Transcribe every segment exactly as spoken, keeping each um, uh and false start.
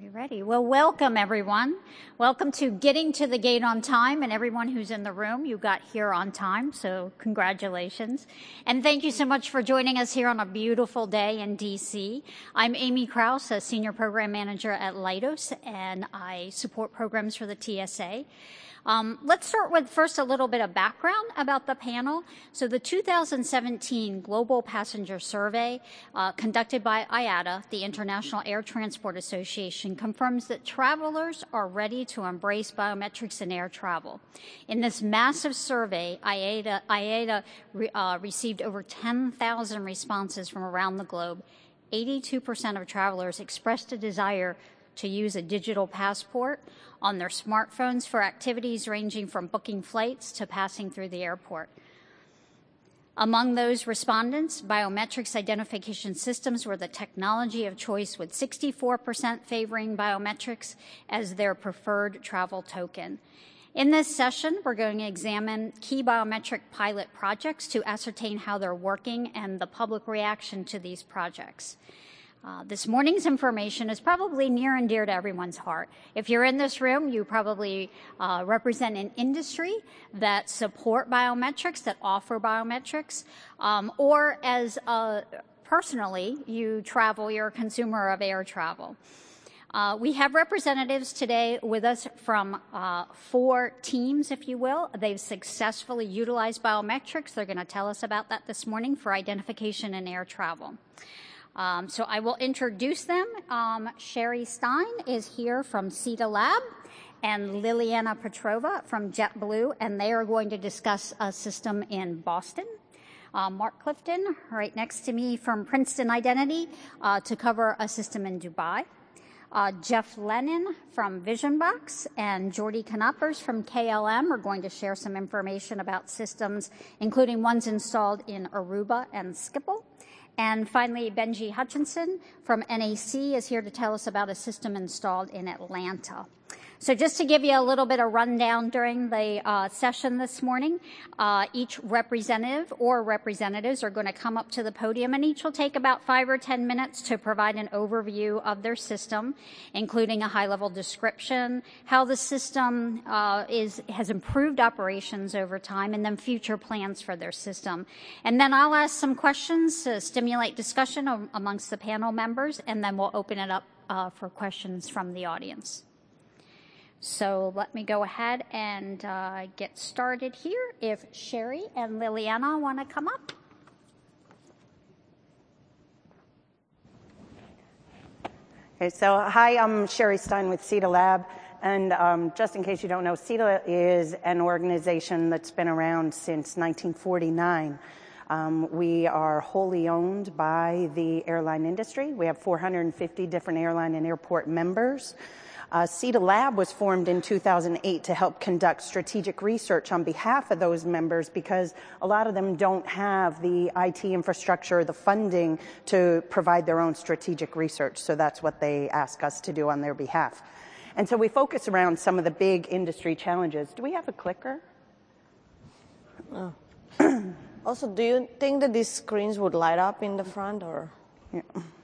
Ready? Well, welcome everyone. Welcome to Getting to the Gate on Time, and everyone who's in the room, you got here on time, so congratulations. And thank you so much for joining us here on a beautiful day in D C. I'm Amy Kraus, a Senior Program Manager at Leidos, and I support programs for the T S A. Um, let's start with first a little bit of background about the panel. So the two thousand seventeen Global Passenger Survey uh, conducted by I A T A, the International Air Transport Association, confirms that travelers are ready to embrace biometrics in air travel. In this massive survey, I A T A, I A T A re, uh, received over ten thousand responses from around the globe. eighty-two percent of travelers expressed a desire to use a digital passport on their smartphones for activities ranging from booking flights to passing through the airport. Among those respondents, biometrics identification systems were the technology of choice, with sixty-four percent favoring biometrics as their preferred travel token. In this session, we're going to examine key biometric pilot projects to ascertain how they're working and the public reaction to these projects. Uh, this morning's information is probably near and dear to everyone's heart. If you're in this room, you probably uh, represent an industry that support biometrics, that offer biometrics, um, or as uh, personally you travel, you're a consumer of air travel. Uh, we have representatives today with us from uh, four teams, if you will. They've successfully utilized biometrics. They're going to tell us about that this morning for identification in air travel. Um, so I will introduce them. Um, Sherry Stein is here from SITA Lab, and Liliana Petrova from JetBlue, and they are going to discuss a system in Boston. Uh, Mark Clifton, right next to me from Princeton Identity, uh, to cover a system in Dubai. Uh, Jeff Lennon from VisionBox and Jordi Canopers from K L M are going to share some information about systems, including ones installed in Aruba and Schiphol. And finally, Benji Hutchinson from N A C is here to tell us about a system installed in Atlanta. So just to give you a little bit of rundown during the uh, session this morning, uh, each representative or representatives are going to come up to the podium, and each will take about five or ten minutes to provide an overview of their system, including a high-level description, how the system uh, is has improved operations over time, and then future plans for their system. And then I'll ask some questions to stimulate discussion amongst the panel members, and then we'll open it up uh, for questions from the audience. So let me go ahead and uh, get started here. If Sherry and Liliana want to come up. Okay, so hi, I'm Sherry Stein with SITA Lab. And um, just in case you don't know, SITA is an organization that's been around since nineteen forty-nine. Um, we are wholly owned by the airline industry. We have four hundred fifty different airline and airport members. Uh, SITA Lab was formed in two thousand eight to help conduct strategic research on behalf of those members, because a lot of them don't have the I T infrastructure, the funding to provide their own strategic research. So that's what they ask us to do on their behalf. And so we focus around some of the big industry challenges. Do we have a clicker? Oh. Also, do you think that these screens would light up in the front, or? Yeah.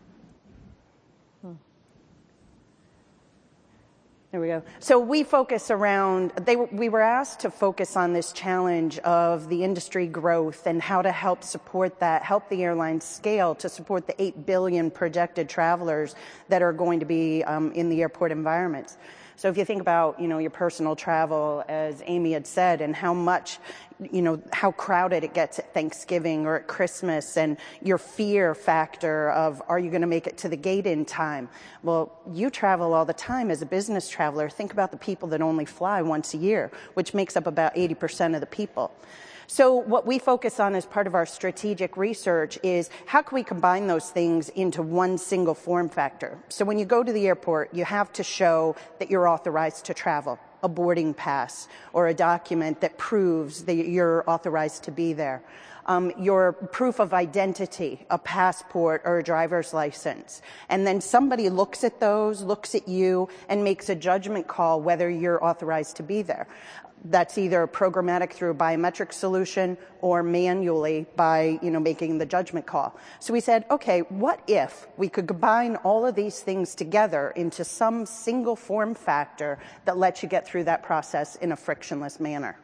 There we go. So we focus around, they, we were asked to focus on this challenge of the industry growth and how to help support that, help the airlines scale to support the eight billion projected travelers that are going to be um, in the airport environments. So if you think about, you know, your personal travel, as Amy had said, and how much, you know, how crowded it gets at Thanksgiving or at Christmas, and your fear factor of, are you going to make it to the gate in time? Well, you travel all the time as a business traveler. Think about the people that only fly once a year, which makes up about eighty percent of the people. So what we focus on as part of our strategic research is, how can we combine those things into one single form factor? So when you go to the airport, you have to show that you're authorized to travel, a boarding pass or a document that proves that you're authorized to be there. Um, your proof of identity, a passport or a driver's license. And then somebody looks at those, looks at you, and makes a judgment call whether you're authorized to be there. That's either programmatic through a biometric solution or manually by, you know, making the judgment call. So we said, okay, what if we could combine all of these things together into some single form factor that lets you get through that process in a frictionless manner?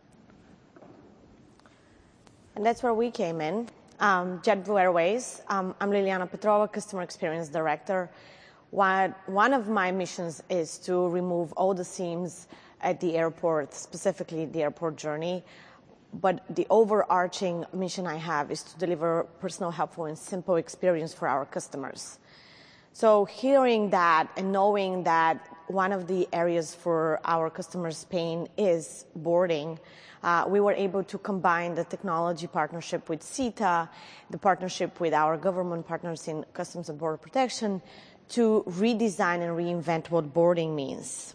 And that's where we came in. Um, JetBlue Airways. Um, I'm Liliana Petrova, Customer Experience Director. One, one of my missions is to remove all the seams at the airport, specifically the airport journey. But the overarching mission I have is to deliver personal, helpful, and simple experience for our customers. So hearing that and knowing that one of the areas for our customers' pain is boarding, uh, we were able to combine the technology partnership with CETA, the partnership with our government partners in Customs and Border Protection, to redesign and reinvent what boarding means.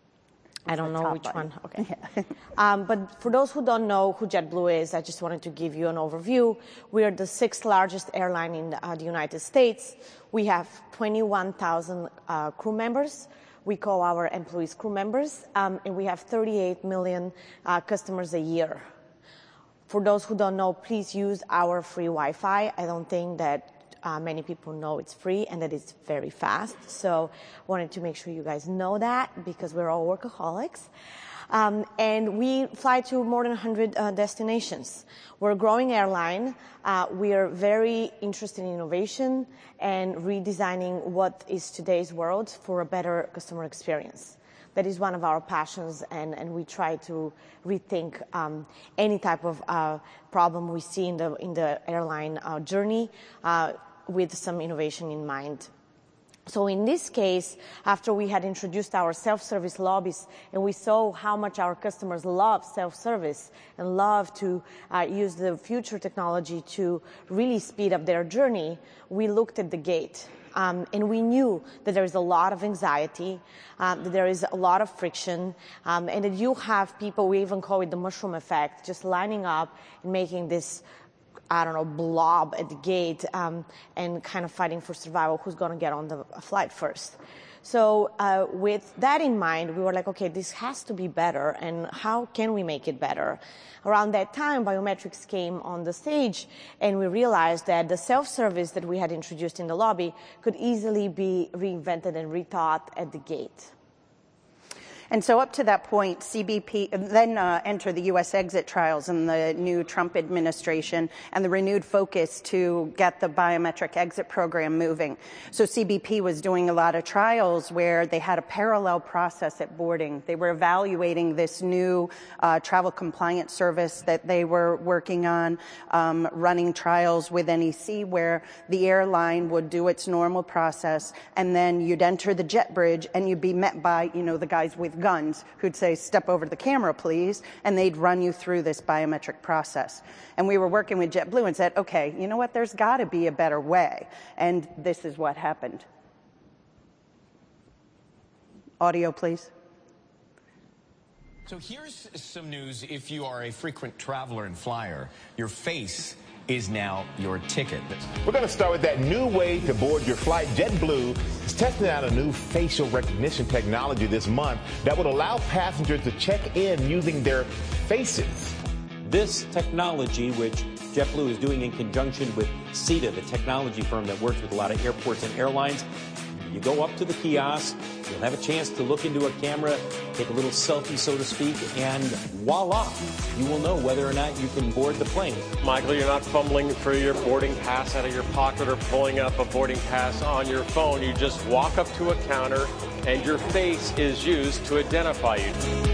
I don't know which one. Okay. Yeah. um, but for those who don't know who JetBlue is, I just wanted to give you an overview. We are the sixth largest airline in the, uh, the United States. We have twenty-one thousand uh, crew members. We call our employees crew members, um, and we have thirty-eight million uh, customers a year. For those who don't know, please use our free Wi-Fi. I don't think that Uh, many people know it's free and that it's very fast. So wanted to make sure you guys know that because we're all workaholics. Um, and we fly to more than one hundred uh, destinations. We're a growing airline. Uh, we are very interested in innovation and redesigning what is today's world for a better customer experience. That is one of our passions, and, and we try to rethink um, any type of uh, problem we see in the, in the airline uh, journey uh, with some innovation in mind. So in this case, after we had introduced our self-service lobbies and we saw how much our customers love self-service and love to uh, use the future technology to really speed up their journey, we looked at the gate. Um, and we knew that there is a lot of anxiety, um, that there is a lot of friction, um, and that you have people, we even call it the mushroom effect, just lining up and making this, I don't know, blob at the gate um, and kind of fighting for survival, who's going to get on the flight first. So uh, with that in mind, we were like, okay, this has to be better, and how can we make it better? Around that time, biometrics came on the stage, and we realized that the self-service that we had introduced in the lobby could easily be reinvented and rethought at the gate. And so up to that point, C B P then uh, entered the U S exit trials in the new Trump administration and the renewed focus to get the biometric exit program moving. So C B P was doing a lot of trials where they had a parallel process at boarding. They were evaluating this new uh, travel compliance service that they were working on, um, running trials with N E C where the airline would do its normal process, and then you'd enter the jet bridge and you'd be met by, you know, the guys with guns who'd say, step over to the camera, please, and they'd run you through this biometric process. And we were working with JetBlue and said, okay, you know what, there's got to be a better way. And this is what happened. Audio, please. So here's some news. If you are a frequent traveler and flyer, your face is now your ticket. We're going to start with that new way to board your flight. JetBlue is testing out a new facial recognition technology this month that would allow passengers to check in using their faces. This technology, which JetBlue is doing in conjunction with CETA, the technology firm that works with a lot of airports and airlines, you go up to the kiosk, you'll have a chance to look into a camera, take a little selfie, so to speak, and voila, you will know whether or not you can board the plane. Michael, you're not fumbling for your boarding pass out of your pocket or pulling up a boarding pass on your phone. You just walk up to a counter and your face is used to identify you.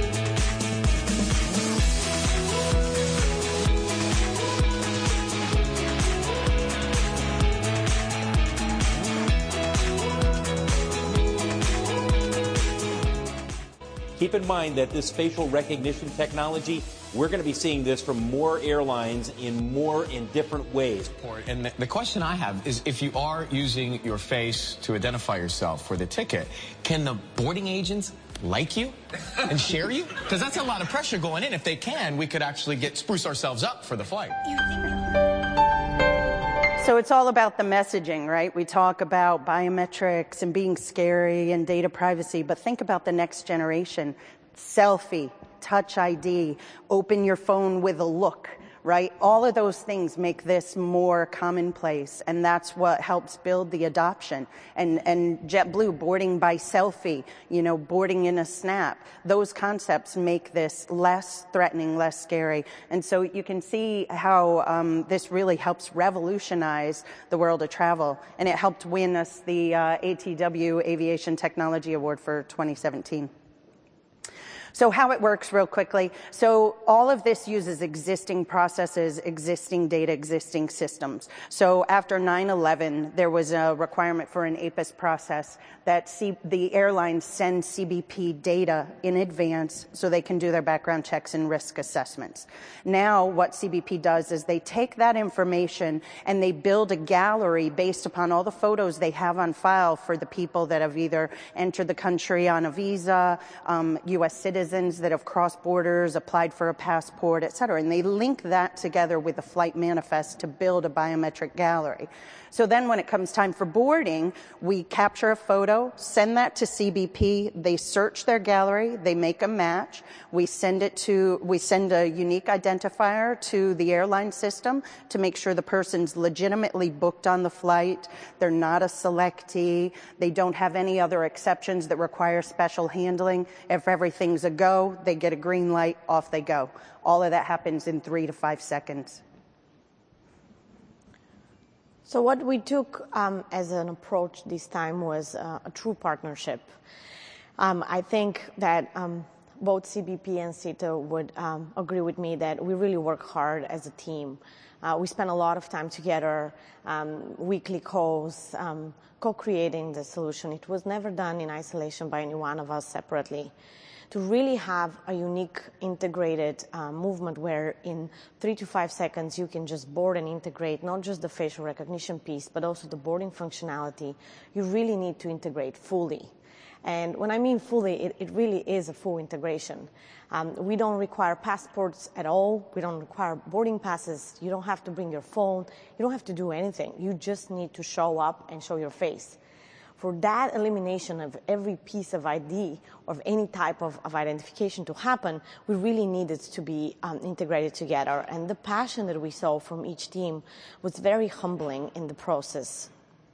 Keep in mind that this facial recognition technology, we're going to be seeing this from more airlines in more and different ways. And the question I have is, if you are using your face to identify yourself for the ticket, can the boarding agents like you and share you? Because that's a lot of pressure going in. If they can, we could actually get spruce ourselves up for the flight. So it's all about the messaging, right? We talk about biometrics and being scary and data privacy, but think about the next generation. Selfie, Touch I D, open your phone with a look, right? All of those things make this more commonplace, and that's what helps build the adoption. And, and JetBlue, boarding by selfie, you know, boarding in a snap, those concepts make this less threatening, less scary. And so you can see how um, this really helps revolutionize the world of travel, and it helped win us the uh, A T W Aviation Technology Award for twenty seventeen. So how it works real quickly. So all of this uses existing processes, existing data, existing systems. So after nine eleven, there was a requirement for an A P I S process that C the airlines send C B P data in advance so they can do their background checks and risk assessments. Now what C B P does is they take that information and they build a gallery based upon all the photos they have on file for the people that have either entered the country on a visa, um, U S citizens, that have crossed borders, applied for a passport, et cetera. And they link that together with the flight manifest to build a biometric gallery. So then when it comes time for boarding, we capture a photo, send that to C B P, they search their gallery, they make a match, we send it to, we send a unique identifier to the airline system to make sure the person's legitimately booked on the flight, they're not a selectee, they don't have any other exceptions that require special handling. If everything's a go, they get a green light, off they go. All of that happens in three to five seconds. So what we took um, as an approach this time was uh, a true partnership. Um, I think that um, both C B P and SITA would um, agree with me that we really work hard as a team. Uh, we spend a lot of time together, um, weekly calls, um, co-creating the solution. It was never done in isolation by any one of us separately. To really have a unique integrated uh, movement where in three to five seconds you can just board and integrate not just the facial recognition piece, but also the boarding functionality, you really need to integrate fully. And when I mean fully, it, it really is a full integration. Um, we don't require passports at all. We don't require boarding passes. You don't have to bring your phone. You don't have to do anything. You just need to show up and show your face. For that elimination of every piece of I D, of any type of, of identification to happen, we really needed to be um, integrated together. And the passion that we saw from each team was very humbling in the process.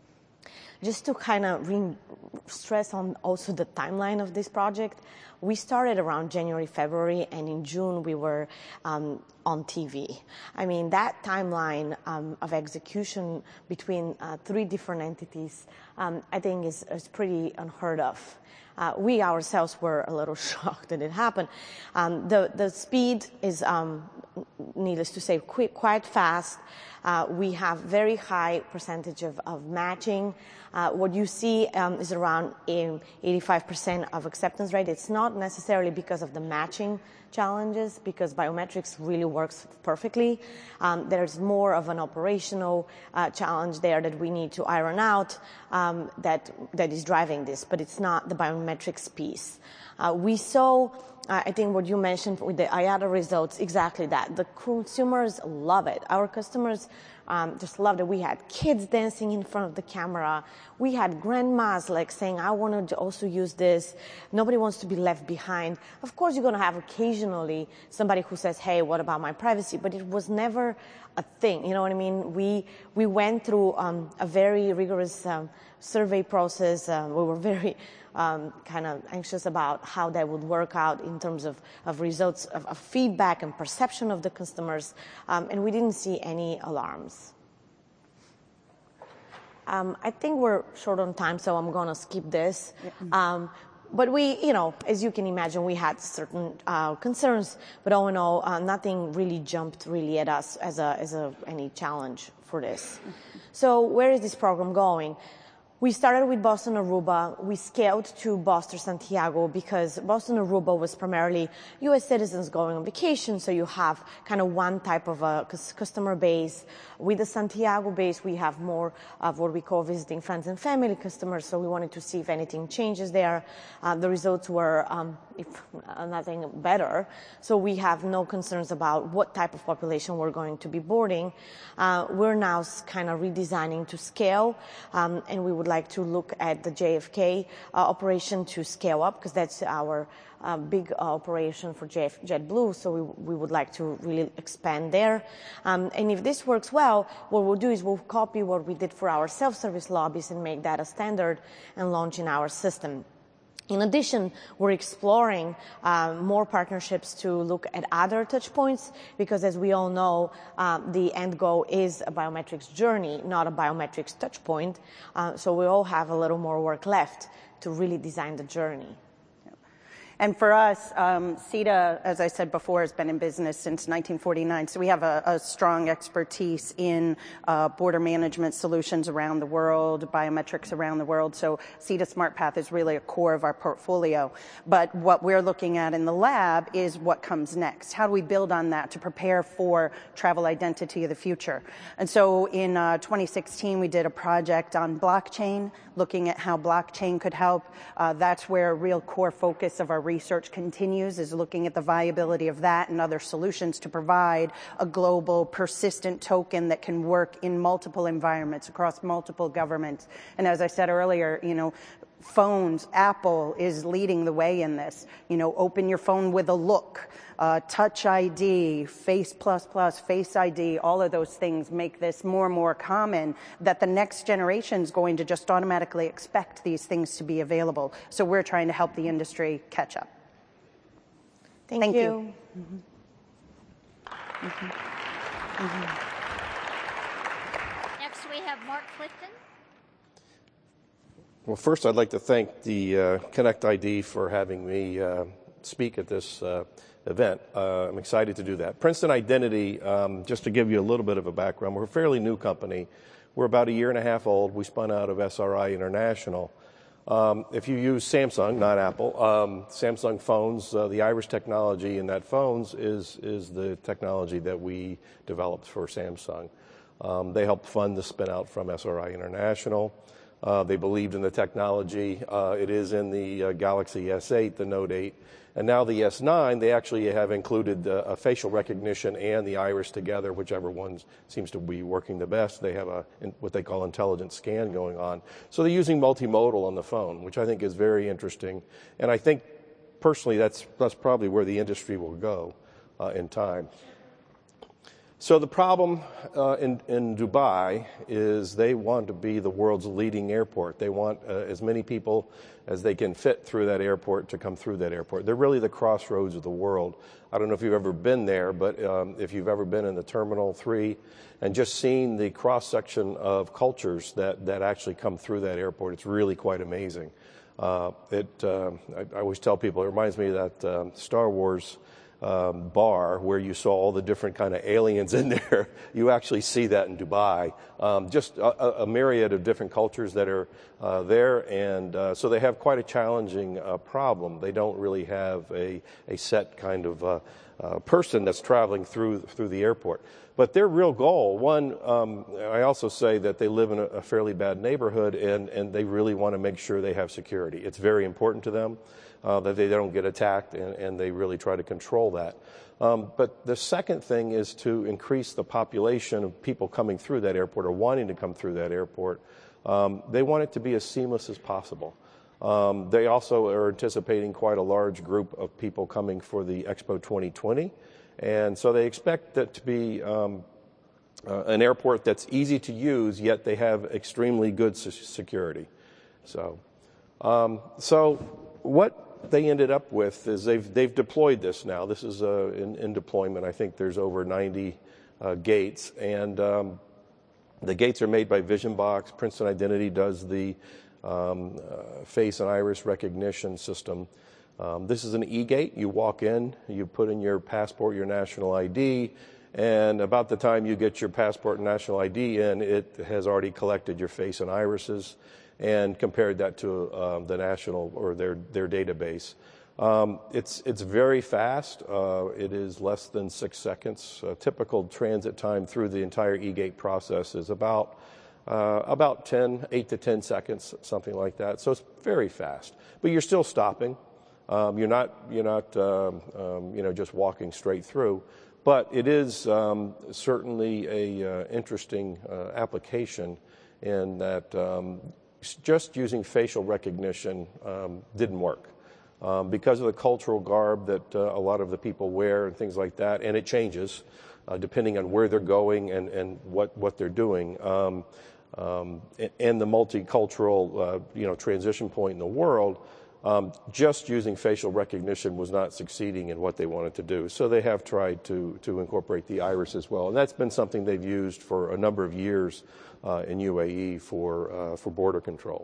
Just to kind of stress on also the timeline of this project, we started around January, February, and in June we were um, on T V. I mean, that timeline um, of execution between uh, three different entities, um, I think is, is pretty unheard of. Uh, we ourselves were a little shocked that it happened. Um, the, the speed is, um, needless to say, quick, quite fast. Uh, we have very high percentage of, of matching. Uh, what you see um, is around eighty-five percent of acceptance rate. It's not necessarily because of the matching challenges, because biometrics really works perfectly. Um, there's more of an operational uh, challenge there that we need to iron out um, that, that is driving this, but it's not the biometrics piece. Uh, we saw, uh, I think what you mentioned with the I A T A results, exactly that. The consumers love it. Our customers um, just loved it. We had kids dancing in front of the camera. We had grandmas like saying, I want to also use this. Nobody wants to be left behind. Of course, you're going to have occasionally somebody who says, hey, what about my privacy? But it was never a thing. You know what I mean? We, we went through um, a very rigorous um, survey process. Uh, we were very Um, kind of anxious about how that would work out in terms of, of results, of, of feedback and perception of the customers, um, and we didn't see any alarms. Um, I think we're short on time, so I'm going to skip this. Um, but we, you know, as you can imagine, we had certain uh, concerns, but all in all, uh, nothing really jumped really at us as a, as a, any challenge for this. So where is this program going? We started with Boston Aruba. We scaled to Boston Santiago because Boston Aruba was primarily U S citizens going on vacation, so you have kind of one type of a customer base. With the Santiago base, we have more of what we call visiting friends and family customers, so we wanted to see if anything changes there. Uh, the results were, um, if nothing, better, so we have no concerns about what type of population we're going to be boarding. Uh, we're now kind of redesigning to scale, um, and we would like to look at the J F K uh, operation to scale up, because that's our uh, big uh, operation for J F JetBlue, so we, we would like to really expand there. Um, and if this works well, what we'll do is we'll copy what we did for our self-service lobbies and make that a standard and launch in our system. In addition, we're exploring um, more partnerships to look at other touch points, because as we all know, um, the end goal is a biometrics journey, not a biometrics touch point. Uh, so we all have a little more work left to really design the journey. And for us, um, CETA, as I said before, has been in business since nineteen forty-nine. So we have a, a strong expertise in uh, border management solutions around the world, biometrics around the world. So CETA SmartPath is really a core of our portfolio. But what we're looking at in the lab is what comes next. How do we build on that to prepare for travel identity of the future? And so in uh, twenty sixteen, we did a project on blockchain, looking at how blockchain could help. Uh, that's where a real core focus of our research continues, is looking at the viability of that and other solutions to provide a global persistent token that can work in multiple environments across multiple governments. And as I said earlier, you know, phones, Apple is leading the way in this. You know, open your phone with a look, uh, Touch I D, Face plus plus, Face I D, all of those things make this more and more common, that the next generation is going to just automatically expect these things to be available. So we're trying to help the industry catch up. Thank, Thank you. you. Mm-hmm. Mm-hmm. Mm-hmm. Next we have Mark Clifton. Well, first I'd like to thank the uh, Connect I D for having me uh, speak at this uh, event. Uh, I'm excited to do that. Princeton Identity, um, just to give you a little bit of a background, we're a fairly new company. We're about a year and a half old. We spun out of S R I International. Um, if you use Samsung, not Apple, um, Samsung phones, uh, the iris technology in that phones is, is the technology that we developed for Samsung. Um, they helped fund the spin out from S R I International. Uh, they believed in the technology. Uh, it is in the uh, Galaxy S eight, the Note eight, and now the S nine. They actually have included uh, a facial recognition and the iris together, whichever one seems to be working the best. They have a in, what they call intelligent scan going on. So they're using multimodal on the phone, which I think is very interesting. And I think personally that's that's probably where the industry will go uh, in time. So the problem uh, in, in Dubai is they want to be the world's leading airport. They want uh, as many people as they can fit through that airport to come through that airport. They're really the crossroads of the world. I don't know if you've ever been there, but um, if you've ever been in the Terminal three and just seen the cross-section of cultures that, that actually come through that airport, it's really quite amazing. Uh, it, uh, I, I always tell people, it reminds me of that um, Star Wars Um, bar where you saw all the different kind of aliens in there. You actually see that in Dubai. Um, just a, a myriad of different cultures that are uh, there, and uh, so they have quite a challenging uh, problem. They don't really have a, a set kind of uh, uh, person that's traveling through through the airport. But their real goal, one, um, I also say that they live in a, a fairly bad neighborhood, and, and they really want to make sure they have security. It's very important to them. Uh, that they don't get attacked, and, and they really try to control that. Um, but the second thing is to increase the population of people coming through that airport or wanting to come through that airport. Um, they want it to be as seamless as possible. Um, they also are anticipating quite a large group of people coming for the Expo twenty twenty, and so they expect that to be um, uh, an airport that's easy to use, yet they have extremely good security. So, um, so what they ended up with is they've they've deployed this now. This is uh, in, in deployment. I think there's over ninety uh, gates, and um, the gates are made by VisionBox. Princeton Identity does the um, uh, face and iris recognition system. Um, this is an e-gate. You walk in, you put in your passport, your national I D, and about the time you get your passport and national I D in, it has already collected your face and irises and compared that to um, the national or their their database. Um, it's it's very fast. Uh, it is less than six seconds. Uh, typical transit time through the entire e-gate process is about uh, about ten, eight to ten seconds, something like that. So it's very fast. But you're still stopping. Um, you're not you're not um, um, you know just walking straight through. But it is um, certainly a uh, interesting uh, application in that. Um, just using facial recognition um, didn't work. Um, because of the cultural garb that uh, a lot of the people wear and things like that, and it changes uh, depending on where they're going and, and what, what they're doing. Um, um, and the multicultural uh, you know, transition point in the world, um, just using facial recognition was not succeeding in what they wanted to do. So they have tried to, to incorporate the iris as well. And that's been something they've used for a number of years uh, in U A E for, uh, for border control.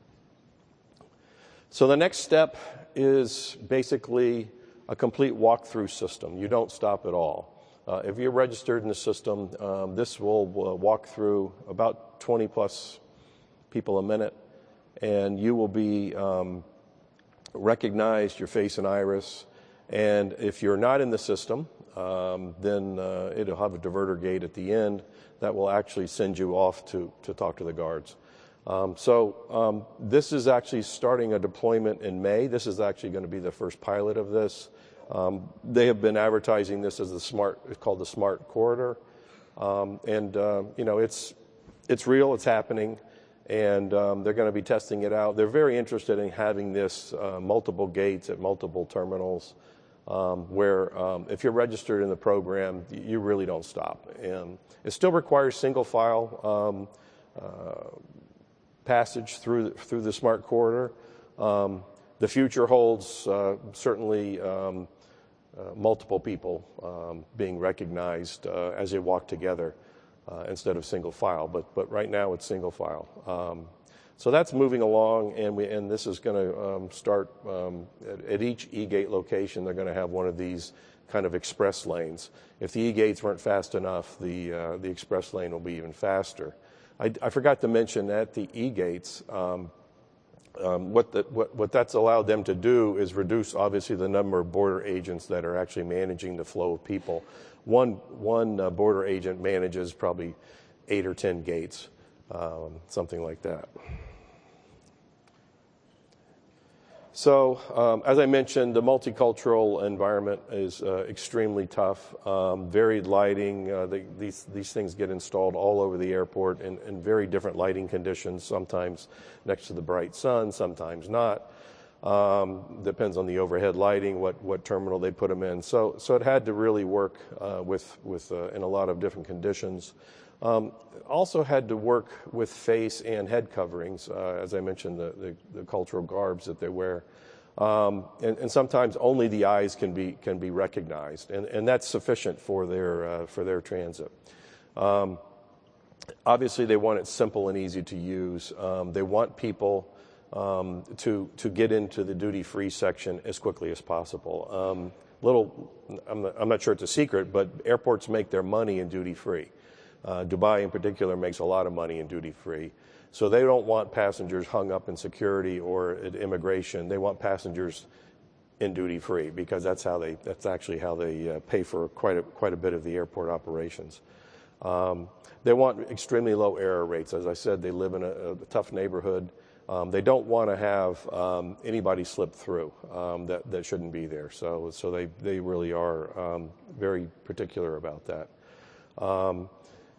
So the next step is basically a complete walkthrough system. You don't stop at all. Uh, if you're registered in the system, um, this will uh, walk through about twenty plus people a minute, and you will be um, recognized, your face and iris. And if you're not in the system, um, then uh, it'll have a diverter gate at the end that will actually send you off to, to talk to the guards. Um, so um, this is actually starting a deployment in May. This is actually going to be the first pilot of this. Um, they have been advertising this as the smart, it's called the Smart Corridor. Um, and, uh, you know, it's, it's real, it's happening, and um, they're going to be testing it out. They're very interested in having this uh, multiple gates at multiple terminals um, where um, if you're registered in the program, you really don't stop. And it still requires single file um, uh, passage through, through the Smart Corridor. Um, the future holds uh, certainly um, uh, multiple people um, being recognized uh, as they walk together uh, instead of single file, but, but right now it's single file. Um, so that's moving along, and, we, and this is going to um, start um, at, at each E-gate location. They're going to have one of these kind of express lanes. If the E-gates weren't fast enough, the, uh, the express lane will be even faster. I, I forgot to mention at the E-gates, um, um, what, the, what, what that's allowed them to do is reduce, obviously, the number of border agents that are actually managing the flow of people. One, one uh, border agent manages probably eight or ten gates, um, something like that. So, um, as I mentioned, the multicultural environment is uh, extremely tough. Um, varied lighting, uh, they, these, these things get installed all over the airport in, in very different lighting conditions, sometimes next to the bright sun, sometimes not. Um, depends on the overhead lighting, what, what terminal they put them in. So, so it had to really work uh, with, with uh, in a lot of different conditions. Um, also had to work with face and head coverings, uh, as I mentioned, the, the, the cultural garbs that they wear. Um, and, and sometimes only the eyes can be, can be recognized, and, and that's sufficient for their, uh, for their transit. Um, obviously, they want it simple and easy to use. Um, they want people um, to, to get into the duty-free section as quickly as possible. Um, little, I'm not, I'm not sure it's a secret, but airports make their money in duty-free. Uh, Dubai in particular makes a lot of money in duty-free. So they don't want passengers hung up in security or at immigration. They want passengers in duty-free because that's how they, that's actually how they uh, pay for quite a, quite a bit of the airport operations. Um, they want extremely low error rates. As I said, they live in a, a tough neighborhood. Um, they don't want to have um, anybody slip through um, that, that shouldn't be there. So, so they, they really are um, very particular about that. Um,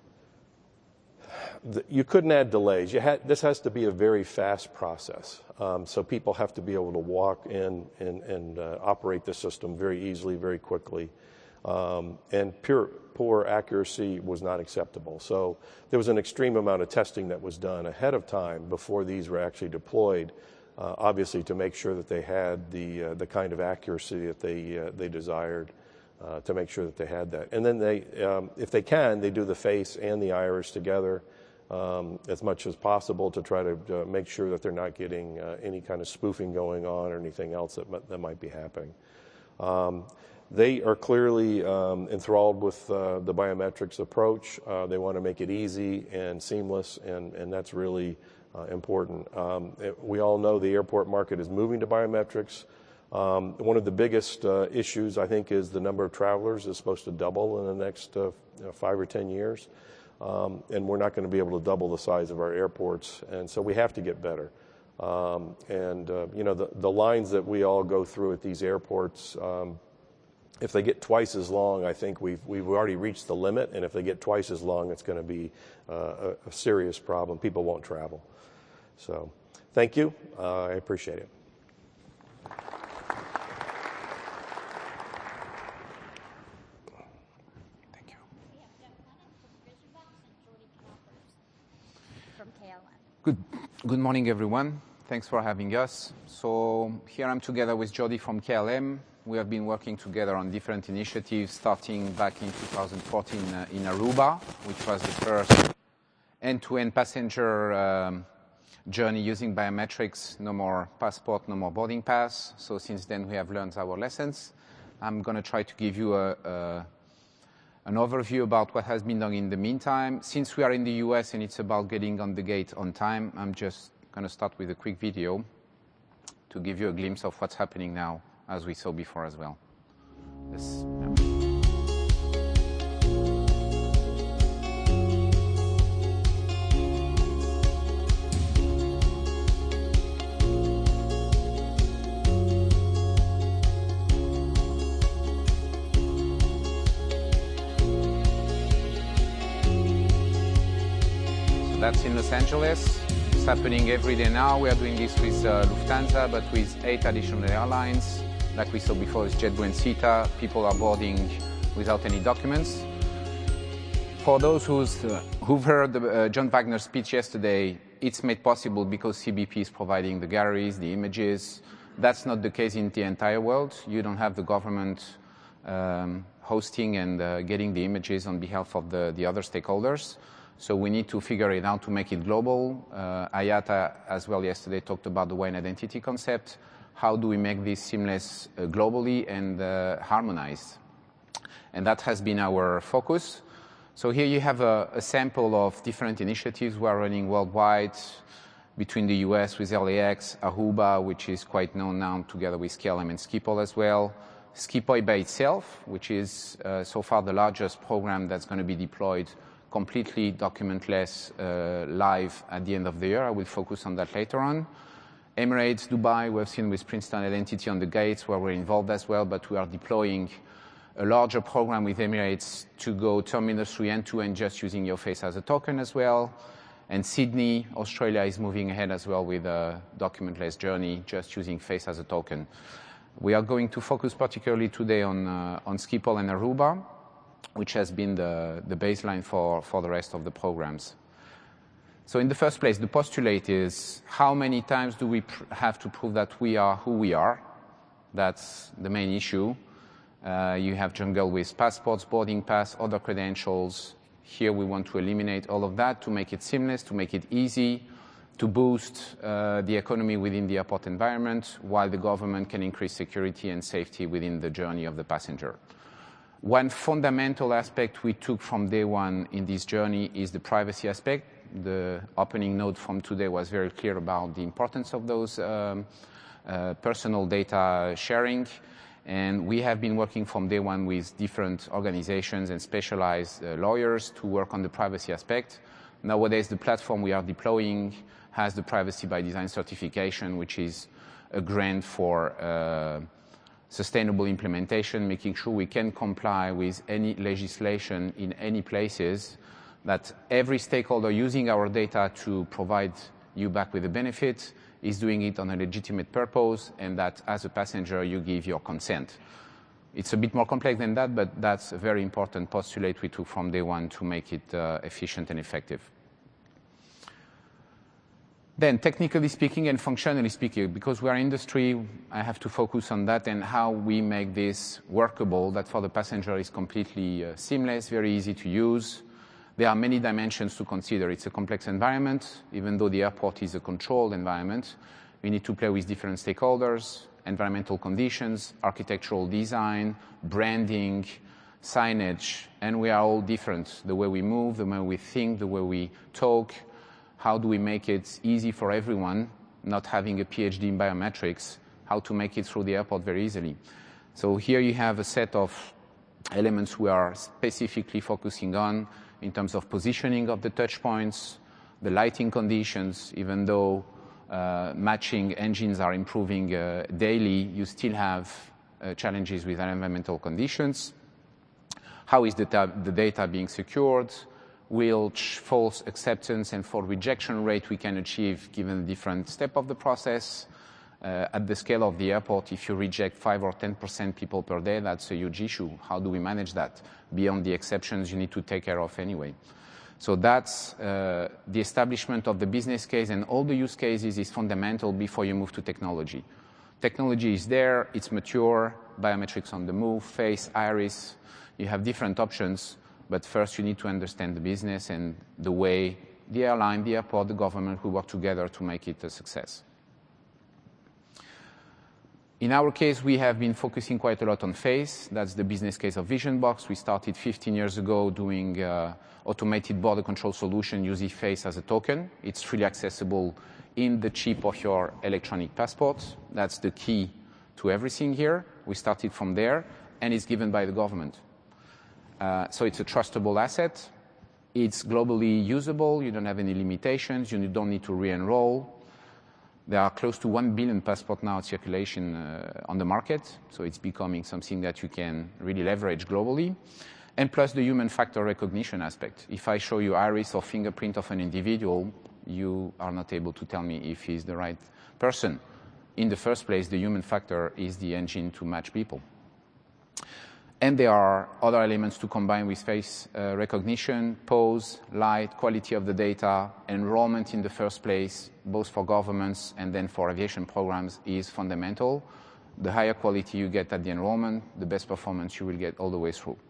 You couldn't add delays. You had, this has to be a very fast process. Um, so people have to be able to walk in and, and uh, operate the system very easily, very quickly. Um, and pure, poor accuracy was not acceptable. So there was an extreme amount of testing that was done ahead of time before these were actually deployed, uh, obviously to make sure that they had the, uh, the kind of accuracy that they, uh, they desired. Uh, to make sure that they had that. And then they, um, if they can, they do the face and the iris together um, as much as possible to try to uh, make sure that they're not getting uh, any kind of spoofing going on or anything else that, that might be happening. Um, they are clearly um, enthralled with uh, the biometrics approach. Uh, they want to make it easy and seamless, and, and that's really uh, important. Um, it, we all know the airport market is moving to biometrics. Um, one of the biggest uh, issues, I think, is the number of travelers is supposed to double in the next uh, you know, five or ten years. Um, and we're not going to be able to double the size of our airports. And so we have to get better. Um, and, uh, you know, the, the lines that we all go through at these airports, um, if they get twice as long, I think we've, we've already reached the limit. And if they get twice as long, it's going to be uh, a, a serious problem. People won't travel. So thank you. Uh, I appreciate it. Thank you. Good, good morning, everyone. Thanks for having us. So here I'm together with Jody from K L M. We have been working together on different initiatives, starting back in two thousand fourteen uh, in Aruba, which was the first end-to-end passenger um, journey using biometrics. No more passport, no more boarding pass. So since then, we have learned our lessons. I'm going to try to give you a, a, an overview about what has been done in the meantime. Since we are in the U S and it's about getting on the gate on time, I'm just going to start with a quick video to give you a glimpse of what's happening now, as we saw before as well. This, yeah. So that's in Los Angeles. It's happening every day now. We are doing this with uh, Lufthansa, but with eight additional airlines. Like we saw before with JetBlue and SITA, people are boarding without any documents. For those who's, uh, who've heard the, uh, John Wagner's speech yesterday, it's made possible because C B P is providing the galleries, the images. That's not the case in the entire world. You don't have the government um, hosting and uh, getting the images on behalf of the, the other stakeholders. So we need to figure it out to make it global. Uh, I A T A as well yesterday talked about the wine identity concept. How do we make this seamless uh, globally and uh, harmonized? And that has been our focus. So here you have a, a sample of different initiatives we are running worldwide between the U S with L A X, Aruba, which is quite known now together with K L M and Schiphol as well. Schiphol by itself, which is uh, so far the largest program that's going to be deployed completely documentless uh, live at the end of the year. I will focus on that later on. Emirates, Dubai, we have seen with Princeton Identity on the gates where we're involved as well, but we are deploying a larger program with Emirates to go Terminal three end-to-end just using your face as a token as well. And Sydney, Australia is moving ahead as well with a documentless journey just using face as a token. We are going to focus particularly today on, uh, on Schiphol and Aruba, which has been the, the baseline for, for the rest of the programs. So in the first place, the postulate is how many times do we pr- have to prove that we are who we are? That's the main issue. Uh, you have jungle with passports, boarding pass, other credentials. Here we want to eliminate all of that to make it seamless, to make it easy, to boost uh, the economy within the airport environment, while the government can increase security and safety within the journey of the passenger. One fundamental aspect we took from day one in this journey is the privacy aspect. The opening note from today was very clear about the importance of those um, uh, personal data sharing. And we have been working from day one with different organizations and specialized uh, lawyers to work on the privacy aspect. Nowadays, the platform we are deploying has the Privacy by Design certification, which is a grant for uh, sustainable implementation, making sure we can comply with any legislation in any places, that every stakeholder using our data to provide you back with a benefit is doing it on a legitimate purpose, and that as a passenger you give your consent. It's a bit more complex than that, but that's a very important postulate we took from day one to make it uh, efficient and effective. Then, technically speaking and functionally speaking, because we are industry, I have to focus on that and how we make this workable, that for the passenger is completely uh, seamless, very easy to use. There are many dimensions to consider. It's a complex environment. Even though the airport is a controlled environment, we need to play with different stakeholders, environmental conditions, architectural design, branding, signage, and we are all different. The way we move, the way we think, the way we talk. How do we make it easy for everyone, not having a PhD in biometrics, how to make it through the airport very easily. So here you have a set of elements we are specifically focusing on in terms of positioning of the touch points, the lighting conditions. Even though uh, matching engines are improving uh, daily, you still have uh, challenges with environmental conditions. How is the, ta- the data being secured? which false acceptance and for rejection rate we can achieve given the different step of the process. Uh, at the scale of the airport, if you reject five or ten percent people per day, that's a huge issue. How do we manage that? Beyond the exceptions you need to take care of anyway. So that's uh, the establishment of the business case, and all the use cases is fundamental before you move to technology. Technology is there, it's mature, biometrics on the move, face, iris, you have different options, but first you need to understand the business and the way the airline, the airport, the government will work together to make it a success. In our case, we have been focusing quite a lot on face. That's the business case of Visionbox. We started fifteen years ago doing uh, automated border control solution using face as a token. It's freely accessible in the chip of your electronic passport. That's the key to everything here. We started from there, and it's given by the government. Uh, so it's a trustable asset. It's globally usable. You don't have any limitations. You don't need to re-enroll. There are close to one billion passports now in circulation uh, on the market, so it's becoming something that you can really leverage globally. And plus the human factor recognition aspect. If I show you iris or fingerprint of an individual, you are not able to tell me if he's the right person. In the first place, the human factor is the engine to match people. And there are other elements to combine with face uh, recognition, pose, light, quality of the data, enrollment in the first place, both for governments and then for aviation programs, is fundamental. The higher quality you get at the enrollment, the best performance you will get all the way through.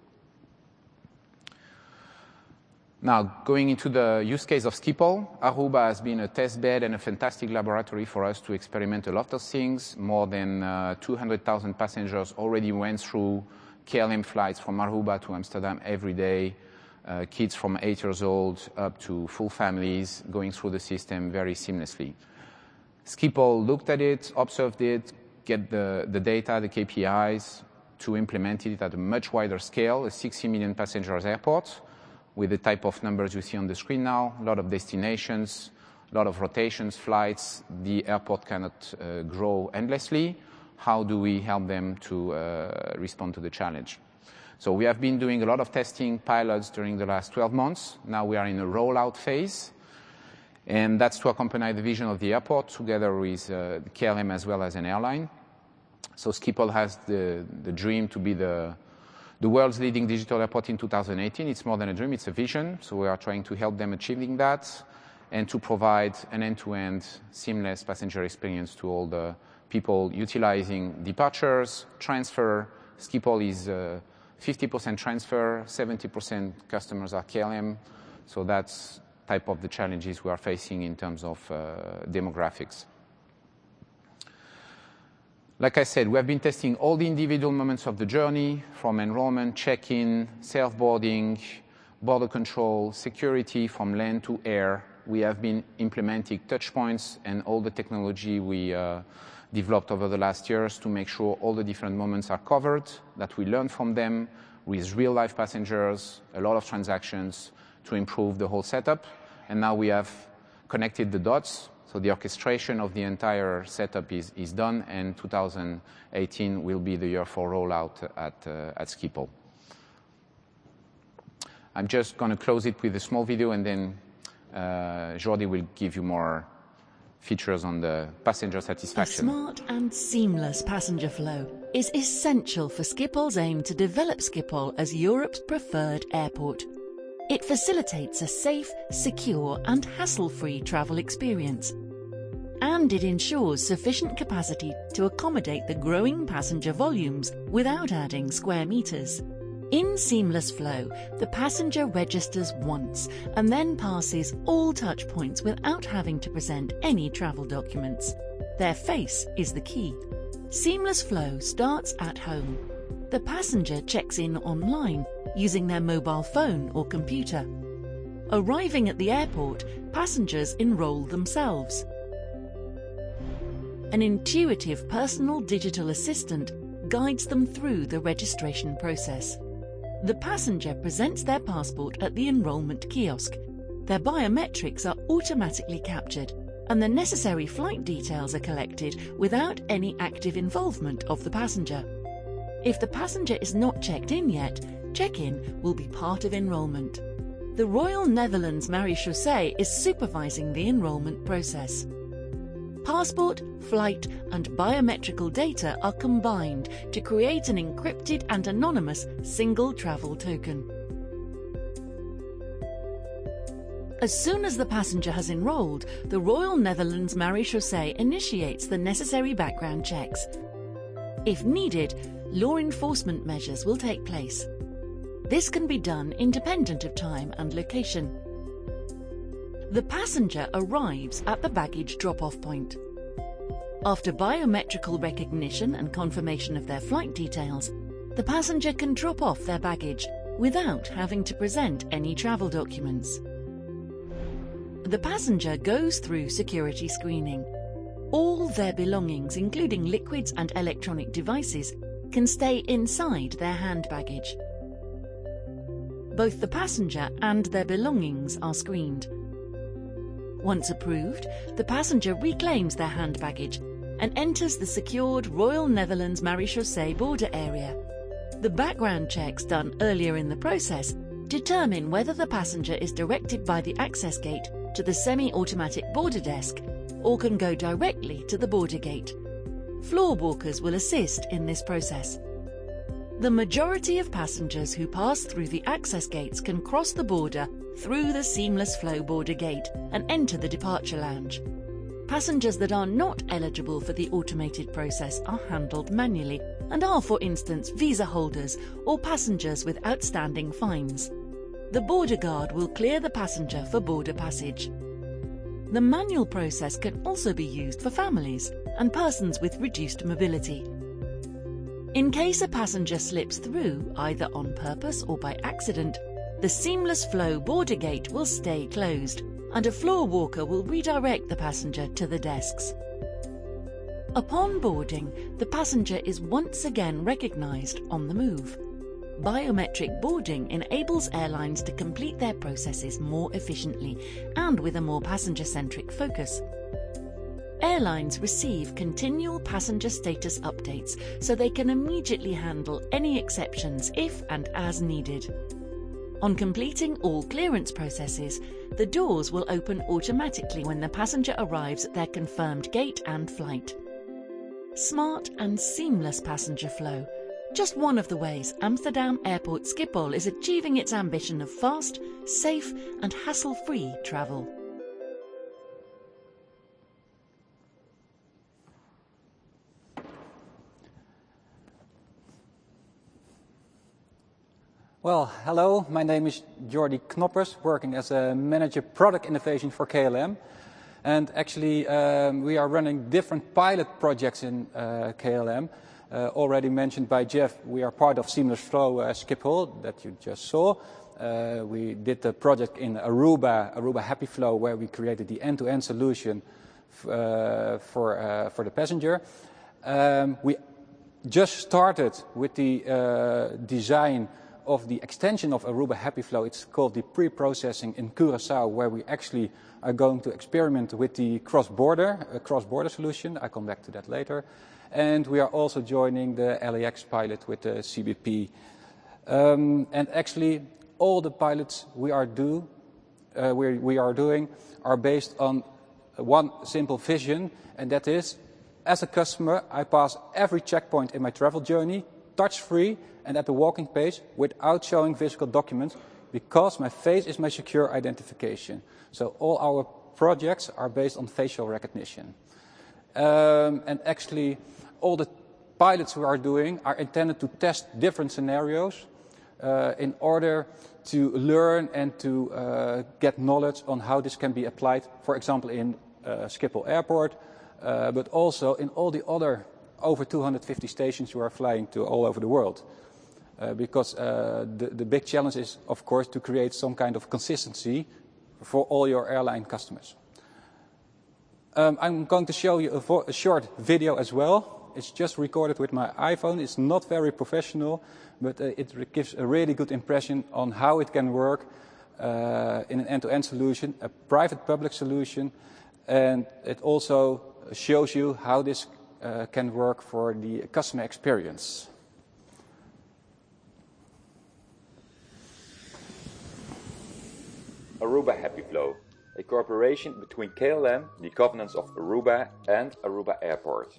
Now, going into the use case of Schiphol, Aruba has been a test bed and a fantastic laboratory for us to experiment a lot of things. More than uh, two hundred thousand passengers already went through K L M flights from Aruba to Amsterdam every day, uh, kids from eight years old up to full families going through the system very seamlessly. Schiphol looked at it, observed it, get the, the data, the K P Is, to implement it at a much wider scale, a sixty million passengers airport, with the type of numbers you see on the screen now, a lot of destinations, a lot of rotations, flights. The airport cannot uh, grow endlessly. How do we help them to uh, respond to the challenge? So we have been doing a lot of testing pilots during the last twelve months. Now we are in a rollout phase, and that's to accompany the vision of the airport together with uh, K L M as well as an airline. So Schiphol has the, the dream to be the, the world's leading digital airport in two thousand eighteen. It's more than a dream, it's a vision. So we are trying to help them achieving that and to provide an end-to-end seamless passenger experience to all the people utilizing departures, transfer. Schiphol is uh, fifty percent transfer, seventy percent customers are K L M. So that's type of the challenges we are facing in terms of uh, demographics. Like I said, we have been testing all the individual moments of the journey, from enrollment, check-in, self-boarding, border control, security from land to air. We have been implementing touch points and all the technology we uh, developed over the last years to make sure all the different moments are covered, that we learn from them with real-life passengers, a lot of transactions to improve the whole setup. And now we have connected the dots, so the orchestration of the entire setup is, is done, and two thousand eighteen will be the year for rollout at, uh, at Schiphol. I'm just going to close it with a small video, and then uh, Jordi will give you more features on the passenger satisfaction. A smart and seamless passenger flow is essential for Schiphol's aim to develop Schiphol as Europe's preferred airport. It facilitates a safe, secure and hassle-free travel experience. And it ensures sufficient capacity to accommodate the growing passenger volumes without adding square meters. In Seamless Flow, the passenger registers once and then passes all touch points without having to present any travel documents. Their face is the key. Seamless Flow starts at home. The passenger checks in online using their mobile phone or computer. Arriving at the airport, passengers enroll themselves. An intuitive personal digital assistant guides them through the registration process. The passenger presents their passport at the enrolment kiosk. Their biometrics are automatically captured, and the necessary flight details are collected without any active involvement of the passenger. If the passenger is not checked in yet, check-in will be part of enrolment. The Royal Netherlands Marechaussee is supervising the enrolment process. Passport, flight and biometrical data are combined to create an encrypted and anonymous single travel token. As soon as the passenger has enrolled, the Royal Netherlands Marechaussee initiates the necessary background checks. If needed, law enforcement measures will take place. This can be done independent of time and location. The passenger arrives at the baggage drop-off point. After biometrical recognition and confirmation of their flight details, the passenger can drop off their baggage without having to present any travel documents. The passenger goes through security screening. All their belongings, including liquids and electronic devices, can stay inside their hand baggage. Both the passenger and their belongings are screened. Once approved, the passenger reclaims their hand baggage and enters the secured Royal Netherlands Marechaussee border area. The background checks done earlier in the process determine whether the passenger is directed by the access gate to the semi-automatic border desk or can go directly to the border gate. Floor walkers will assist in this process. The majority of passengers who pass through the access gates can cross the border through the seamless flow border gate and enter the departure lounge. Passengers that are not eligible for the automated process are handled manually and are, for instance, visa holders or passengers with outstanding fines. The border guard will clear the passenger for border passage. The manual process can also be used for families and persons with reduced mobility. In case a passenger slips through, either on purpose or by accident, the seamless flow border gate will stay closed and a floor walker will redirect the passenger to the desks. Upon boarding, the passenger is once again recognised on the move. Biometric boarding enables airlines to complete their processes more efficiently and with a more passenger-centric focus. Airlines receive continual passenger status updates so they can immediately handle any exceptions if and as needed. On completing all clearance processes, the doors will open automatically when the passenger arrives at their confirmed gate and flight. Smart and seamless passenger flow. Just one of the ways Amsterdam Airport Schiphol is achieving its ambition of fast, safe and hassle-free travel. Well, hello, my name is Jordi Knoppers, working as a manager product innovation for K L M. And actually, um, we are running different pilot projects in uh, K L M. Uh, already mentioned by Jeff, we are part of Seamless Flow uh, Schiphol that you just saw. Uh, we did the project in Aruba, Aruba Happy Flow, where we created the end-to-end solution f uh, for, uh, for the passenger. Um, we just started with the uh, design of the extension of Aruba Happy Flow. It's called the pre-processing in Curaçao, where we actually are going to experiment with the cross-border, uh, cross-border solution. I'll come back to that later. And we are also joining the L A X pilot with the C B P. Um, and actually, all the pilots we are do, uh, we, we are doing are based on one simple vision, and that is, as a customer, I pass every checkpoint in my travel journey, touch-free and at the walking pace without showing physical documents, because my face is my secure identification. So all our projects are based on facial recognition. Um, and actually, all the pilots we are doing are intended to test different scenarios uh, in order to learn and to uh, get knowledge on how this can be applied, for example, in uh, Schiphol Airport, uh, but also in all the other over two hundred fifty stations we are flying to all over the world. Uh, because uh, the, the big challenge is, of course, to create some kind of consistency for all your airline customers. Um, I'm going to show you a, a short video as well. It's just recorded with my iPhone. It's not very professional, but uh, it gives a really good impression on how it can work uh, in an end-to-end solution, a private-public solution, and it also shows you how this uh, can work for the customer experience. Aruba HappyFlow, a cooperation between K L M, the governance of Aruba, and Aruba Airport.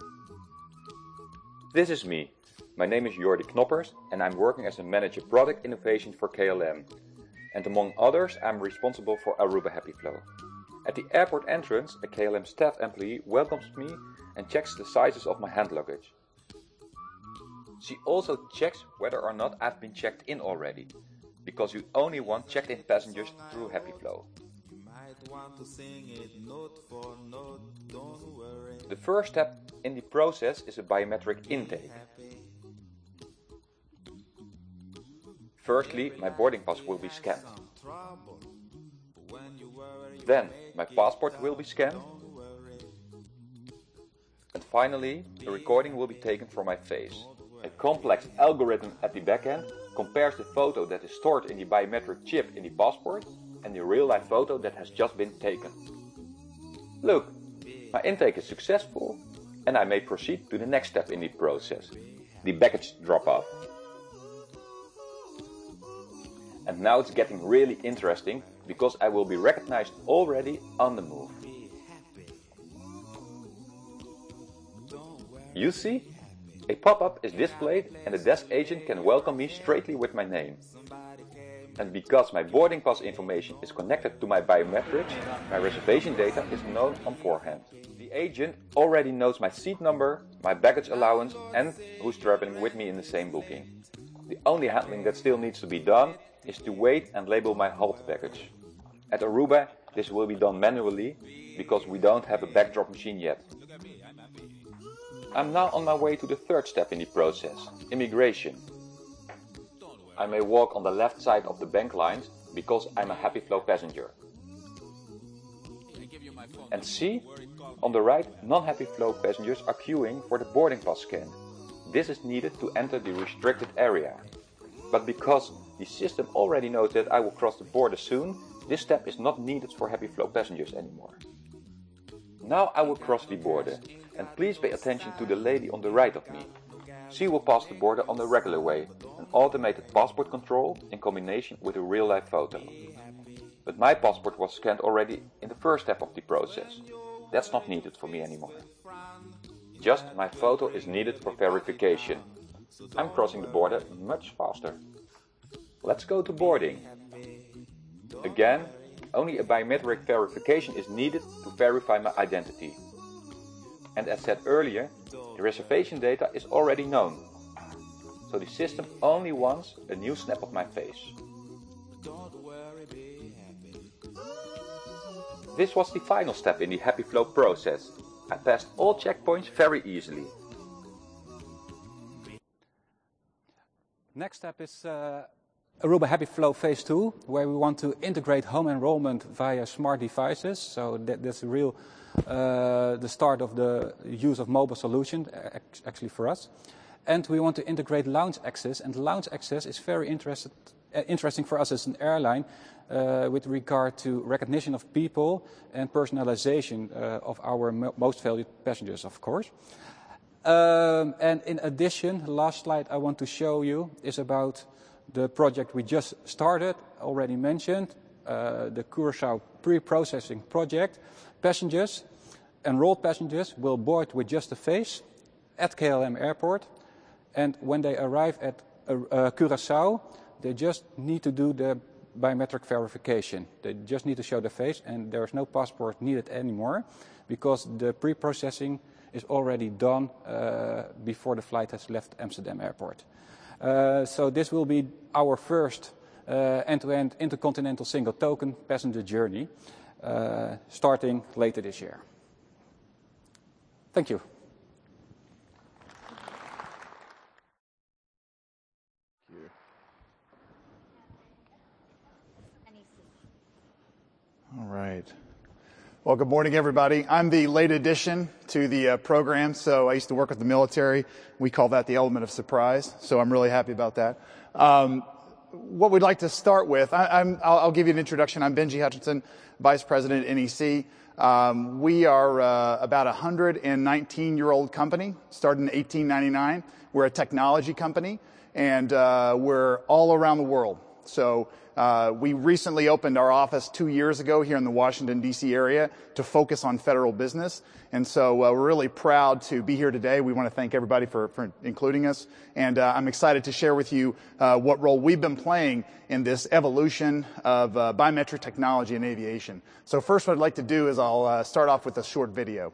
This is me. My name is Jordi Knoppers and I'm working as a manager product innovation for K L M. And among others, I'm responsible for Aruba HappyFlow. At the airport entrance, a K L M staff employee welcomes me and checks the sizes of my hand luggage. She also checks whether or not I've been checked in already, because you only want checked-in passengers through HappyFlow. The first step in the process is a biometric intake. Firstly, my boarding pass will be scanned. Then, my passport will be scanned. And finally, a recording will be taken from my face. A complex algorithm at the back end compares the photo that is stored in the biometric chip in the passport and the real-life photo that has just been taken. Look, my intake is successful and I may proceed to the next step in the process, the baggage drop-off. And now it's getting really interesting because I will be recognized already on the move. You see? A pop-up is displayed and the desk agent can welcome me straightly with my name. And because my boarding pass information is connected to my biometrics, my reservation data is known on forehand. The agent already knows my seat number, my baggage allowance and who's traveling with me in the same booking. The only handling that still needs to be done is to wait and label my halt baggage. At Aruba, this will be done manually because we don't have a backdrop machine yet. I'm now on my way to the third step in the process, immigration. I may walk on the left side of the bank lines because I'm a HappyFlow passenger. And see, on the right, non-HappyFlow passengers are queuing for the boarding pass scan. This is needed to enter the restricted area. But because the system already knows that I will cross the border soon, this step is not needed for HappyFlow passengers anymore. Now I will cross the border. And please pay attention to the lady on the right of me. She will pass the border on the regular way, an automated passport control in combination with a real-life photo. But my passport was scanned already in the first step of the process. That's not needed for me anymore. Just my photo is needed for verification. I'm crossing the border much faster. Let's go to boarding. Again, only a biometric verification is needed to verify my identity. And as said earlier, the reservation data is already known. So the system only wants a new snap of my face. This was the final step in the HappyFlow process. I passed all checkpoints very easily. Next step is uh, Aruba HappyFlow Phase two, where we want to integrate home enrollment via smart devices. So that, that's a real Uh, the start of the use of mobile solution, actually for us. And we want to integrate lounge access, and lounge access is very interested, uh, interesting for us as an airline uh, with regard to recognition of people and personalization uh, of our mo most valued passengers, of course. Um, and in addition, the last slide I want to show you is about the project we just started, already mentioned, uh, the Curaçao pre-processing project. Passengers, enrolled passengers, will board with just a face at K L M Airport, and when they arrive at uh, uh, Curaçao, they just need to do the biometric verification. They just need to show the face, and there is no passport needed anymore, because the pre-processing is already done uh, before the flight has left Amsterdam Airport. Uh, so this will be our first uh, end-to-end intercontinental single token passenger journey. Uh, starting later this year. Thank you. All right. Well, good morning, everybody. I'm the late addition to the uh, program, so I used to work with the military. We call that the element of surprise, so I'm really happy about that. Um, what we'd like to start with, I, I'm, I'll, I'll give you an introduction. I'm Benji Hutchinson, Vice President at N E C. Um, we are uh, about a one hundred nineteen year old company, started in eighteen ninety-nine. We're a technology company, and uh, we're all around the world. So uh, we recently opened our office two years ago here in the Washington, D C area to focus on federal business. And so uh, we're really proud to be here today. We want to thank everybody for, for including us. And uh, I'm excited to share with you uh, what role we've been playing in this evolution of uh, biometric technology in aviation. So first what I'd like to do is I'll uh, start off with a short video.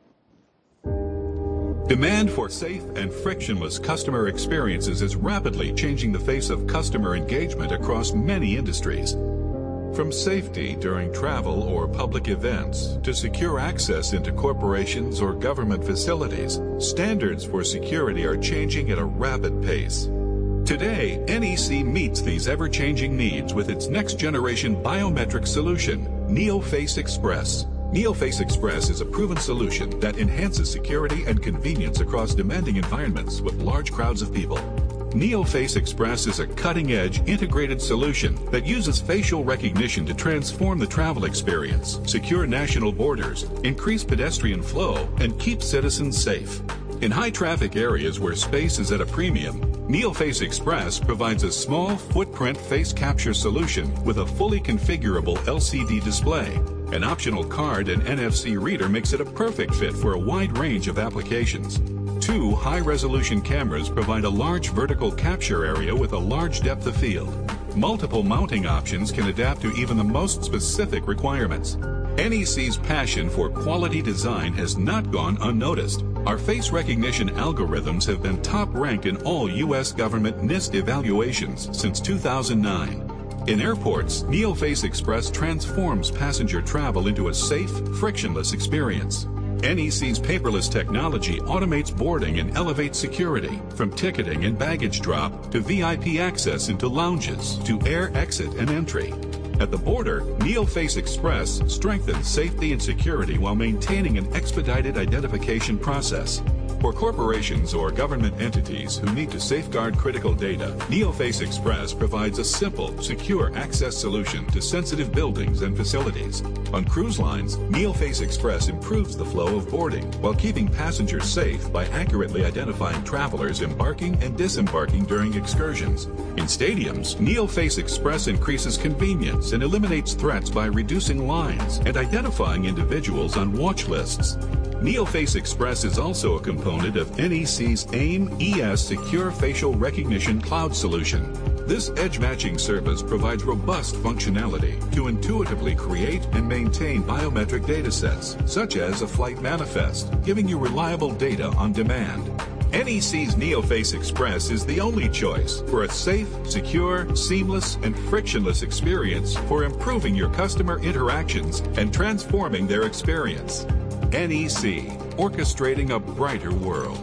Demand for safe and frictionless customer experiences is rapidly changing the face of customer engagement across many industries. From safety during travel or public events to secure access into corporations or government facilities, standards for security are changing at a rapid pace. Today, N E C meets these ever-changing needs with its next-generation biometric solution, NeoFace Express. NeoFace Express is a proven solution that enhances security and convenience across demanding environments with large crowds of people. NeoFace Express is a cutting-edge integrated solution that uses facial recognition to transform the travel experience, secure national borders, increase pedestrian flow, and keep citizens safe. In high-traffic areas where space is at a premium, NeoFace Express provides a small footprint face capture solution with a fully configurable L C D display. An optional card and N F C reader makes it a perfect fit for a wide range of applications. Two high-resolution cameras provide a large vertical capture area with a large depth of field. Multiple mounting options can adapt to even the most specific requirements. N E C's passion for quality design has not gone unnoticed. Our face recognition algorithms have been top-ranked in all U S government NIST evaluations since two thousand nine. In airports, NeoFace Express transforms passenger travel into a safe, frictionless experience. N E C's paperless technology automates boarding and elevates security, from ticketing and baggage drop to V I P access into lounges to air exit and entry. At the border, NeoFace Express strengthens safety and security while maintaining an expedited identification process. For corporations or government entities who need to safeguard critical data, NeoFace Express provides a simple, secure access solution to sensitive buildings and facilities. On cruise lines, NeoFace Express improves the flow of boarding while keeping passengers safe by accurately identifying travelers embarking and disembarking during excursions. In stadiums, NeoFace Express increases convenience and eliminates threats by reducing lines and identifying individuals on watch lists. NeoFace Express is also a component of N E C's AIM E S Secure Facial Recognition Cloud Solution. This edge-matching service provides robust functionality to intuitively create and maintain biometric datasets, such as a flight manifest, giving you reliable data on demand. N E C's NeoFace Express is the only choice for a safe, secure, seamless, and frictionless experience for improving your customer interactions and transforming their experience. N E C, orchestrating a brighter world.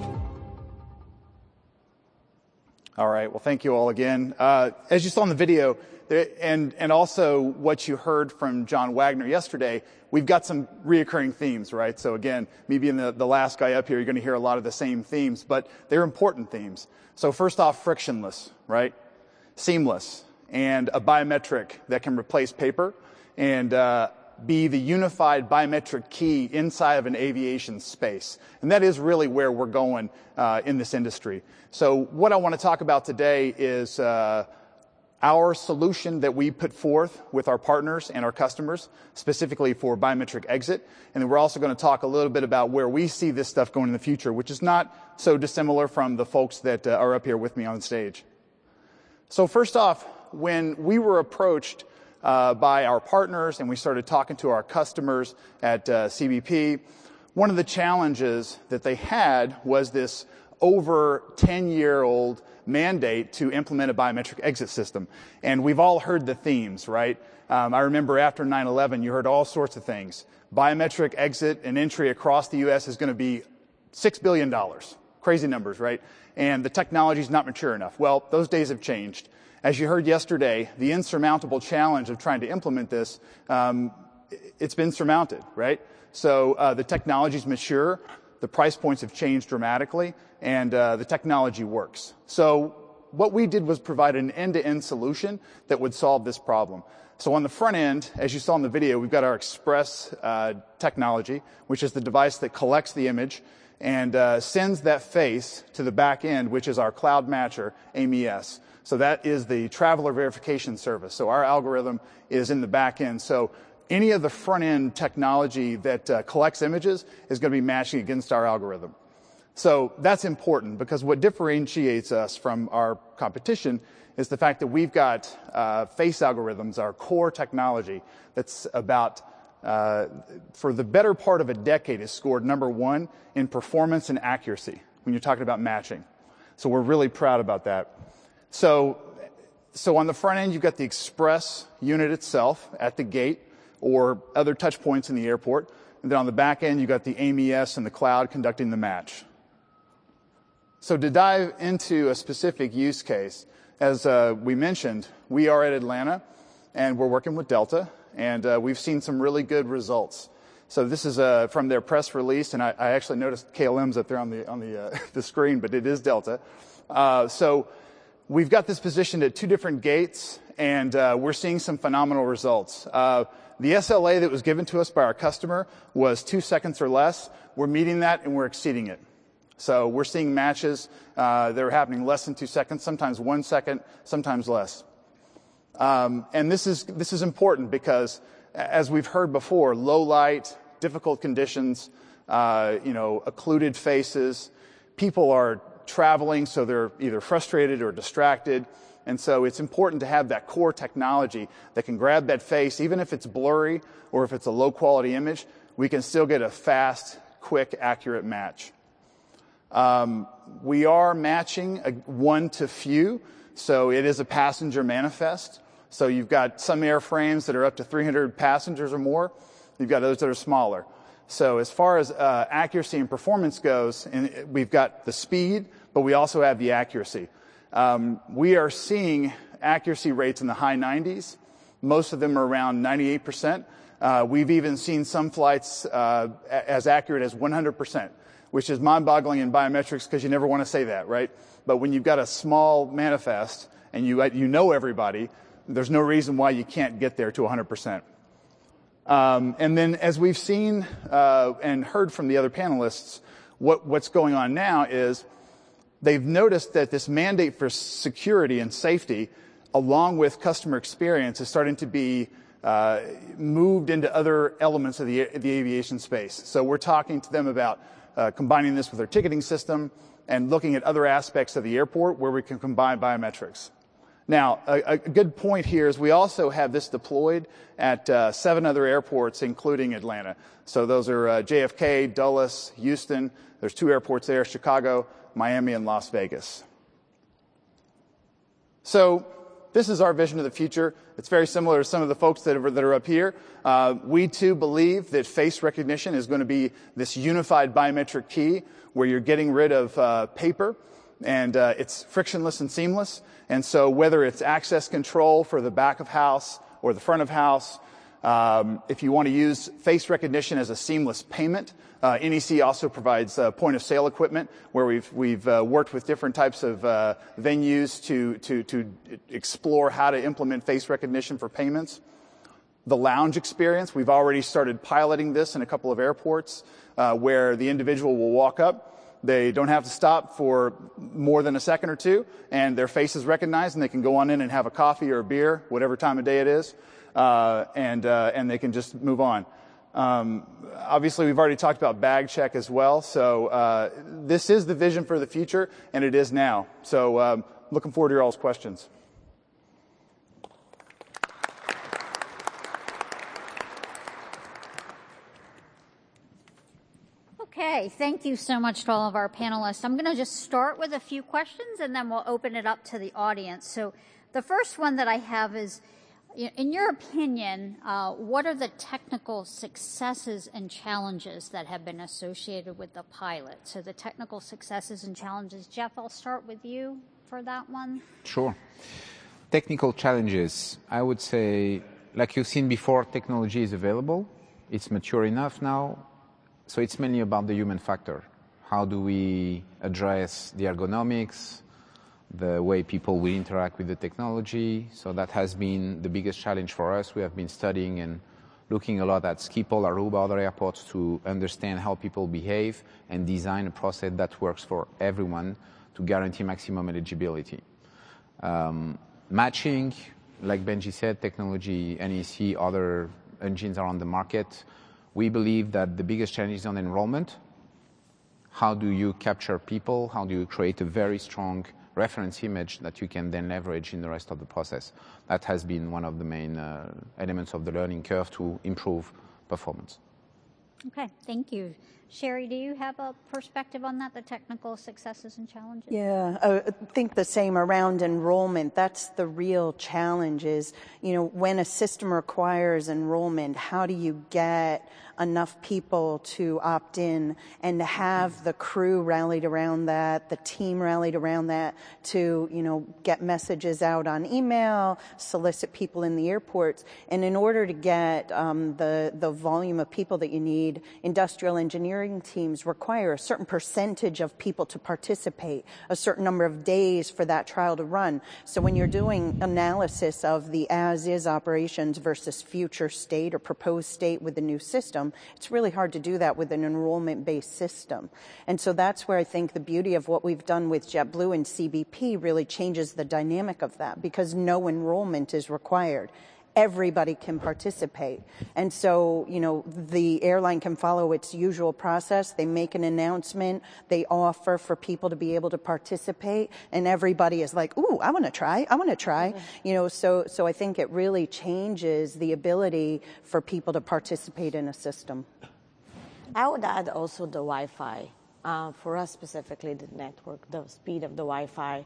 All right. Well, thank you all again. Uh, as you saw in the video, and, and also what you heard from John Wagner yesterday, we've got some reoccurring themes, right? So again, me being the, the last guy up here, you're going to hear a lot of the same themes, but they're important themes. So first off, frictionless, right? Seamless, and a biometric that can replace paper, and uh, be the unified biometric key inside of an aviation space. And that is really where we're going uh, in this industry. So what I want to talk about today is uh, our solution that we put forth with our partners and our customers, specifically for biometric exit. And then we're also going to talk a little bit about where we see this stuff going in the future, which is not so dissimilar from the folks that uh, are up here with me on stage. So first off, when we were approached Uh, by our partners, and we started talking to our customers at uh, C B P, one of the challenges that they had was this over ten-year-old mandate to implement a biometric exit system. And we've all heard the themes, right? Um, I remember after nine eleven, you heard all sorts of things. Biometric exit and entry across the U S is going to be six billion dollars. Crazy numbers, right? And the technology is not mature enough. Well, those days have changed. As you heard yesterday, the insurmountable challenge of trying to implement this, um, it's been surmounted, right? So uh, the technology's mature, the price points have changed dramatically, and uh, the technology works. So what we did was provide an end-to-end solution that would solve this problem. So on the front end, as you saw in the video, we've got our Express uh, technology, which is the device that collects the image and uh, sends that face to the back end, which is our cloud matcher, AIM E S. So that is the traveler verification service. So our algorithm is in the back end. So any of the front end technology that uh, collects images is going to be matching against our algorithm. So that's important because what differentiates us from our competition is the fact that we've got uh, face algorithms, our core technology, that's about, uh, for the better part of a decade, is scored number one in performance and accuracy when you're talking about matching. So we're really proud about that. So, so on the front end, you've got the Express unit itself at the gate or other touch points in the airport. And then on the back end, you've got the A M E S and the cloud conducting the match. So to dive into a specific use case, as uh, we mentioned, we are at Atlanta, and we're working with Delta, and uh, we've seen some really good results. So this is uh, from their press release, and I, I actually noticed K L M's up there on the on the uh, the screen, but it is Delta. Uh, so we've got this positioned at two different gates, and uh, we're seeing some phenomenal results. Uh, the S L A that was given to us by our customer was two seconds or less. We're meeting that, and we're exceeding it. So we're seeing matches uh, that are happening less than two seconds, sometimes one second, sometimes less. Um, and this is this is important because, as we've heard before, low light, difficult conditions, uh, you know, occluded faces, people are traveling, so they're either frustrated or distracted. And so it's important to have that core technology that can grab that face, even if it's blurry or if it's a low quality image, we can still get a fast, quick, accurate match. Um, we are matching a one to few, so it is a passenger manifest. So you've got some airframes that are up to three hundred passengers or more. You've got others that are smaller. So as far as uh, accuracy and performance goes, and we've got the speed, but we also have the accuracy. Um, we are seeing accuracy rates in the high nineties. Most of them are around ninety-eight percent. Uh, we've even seen some flights uh, as accurate as one hundred percent. Which is mind-boggling in biometrics because you never want to say that, right? But when you've got a small manifest and you you know everybody, there's no reason why you can't get there to one hundred percent. Um, and then as we've seen uh, and heard from the other panelists, what, what's going on now is they've noticed that this mandate for security and safety, along with customer experience, is starting to be uh, moved into other elements of the, the aviation space. So we're talking to them about Uh, combining this with our ticketing system and looking at other aspects of the airport where we can combine biometrics. Now, a, a good point here is we also have this deployed at uh, seven other airports, including Atlanta. So those are uh, J F K, Dulles, Houston. There's two airports there, Chicago, Miami, and Las Vegas. So this is our vision of the future. It's very similar to some of the folks that are, that are up here. Uh, we, too, believe that face recognition is going to be this unified biometric key where you're getting rid of uh, paper, and uh, it's frictionless and seamless. And so whether it's access control for the back of house or the front of house, um, if you want to use face recognition as a seamless payment, Uh, N E C also provides uh, point-of-sale equipment where we've we've uh, worked with different types of uh, venues to to to explore how to implement face recognition for payments. The lounge experience, we've already started piloting this in a couple of airports uh, where the individual will walk up. They don't have to stop for more than a second or two, and their face is recognized, and they can go on in and have a coffee or a beer, whatever time of day it is, uh, and uh, and they can just move on. Um, obviously, we've already talked about bag check as well. So uh, this is the vision for the future, and it is now. So um, looking forward to your all's questions. Okay, thank you so much to all of our panelists. I'm going to just start with a few questions, and then we'll open it up to the audience. So the first one that I have is, in your opinion, uh, what are the technical successes and challenges that have been associated with the pilot? So the technical successes and challenges. Jeff, I'll start with you for that one. Sure. Technical challenges. I would say, like you've seen before, technology is available. It's mature enough now. So it's mainly about the human factor. How do we address the ergonomics, the way people will interact with the technology? So that has been the biggest challenge for us. We have been studying and looking a lot at Schiphol, Aruba, other airports to understand how people behave and design a process that works for everyone to guarantee maximum eligibility. Um, matching, like Benji said, technology, N E C, other engines are on the market. We believe that the biggest challenge is on enrollment. How do you capture people? How do you create a very strong reference image that you can then leverage in the rest of the process? That has been one of the main uh, elements of the learning curve to improve performance. Okay, thank you. Sherry, do you have a perspective on that, the technical successes and challenges? Yeah, I think the same around enrollment. That's the real challenge is, you know, when a system requires enrollment, how do you get enough people to opt in and have the crew rallied around that, the team rallied around that to, you know, get messages out on email, solicit people in the airports. And in order to get um, the, the volume of people that you need, industrial engineering teams require a certain percentage of people to participate, a certain number of days for that trial to run. So when you're doing analysis of the as-is operations versus future state or proposed state with the new system, it's really hard to do that with an enrollment-based system. And so that's where I think the beauty of what we've done with JetBlue and C B P really changes the dynamic of that, because no enrollment is required. Everybody can participate. And so, you know, the airline can follow its usual process. They make an announcement. They offer for people to be able to participate. And everybody is like, ooh, I want to try. I want to try. Mm-hmm. You know, so, so I think it really changes the ability for people to participate in a system. I would add also the Wi-Fi. Uh, for us specifically, the network, the speed of the Wi-Fi,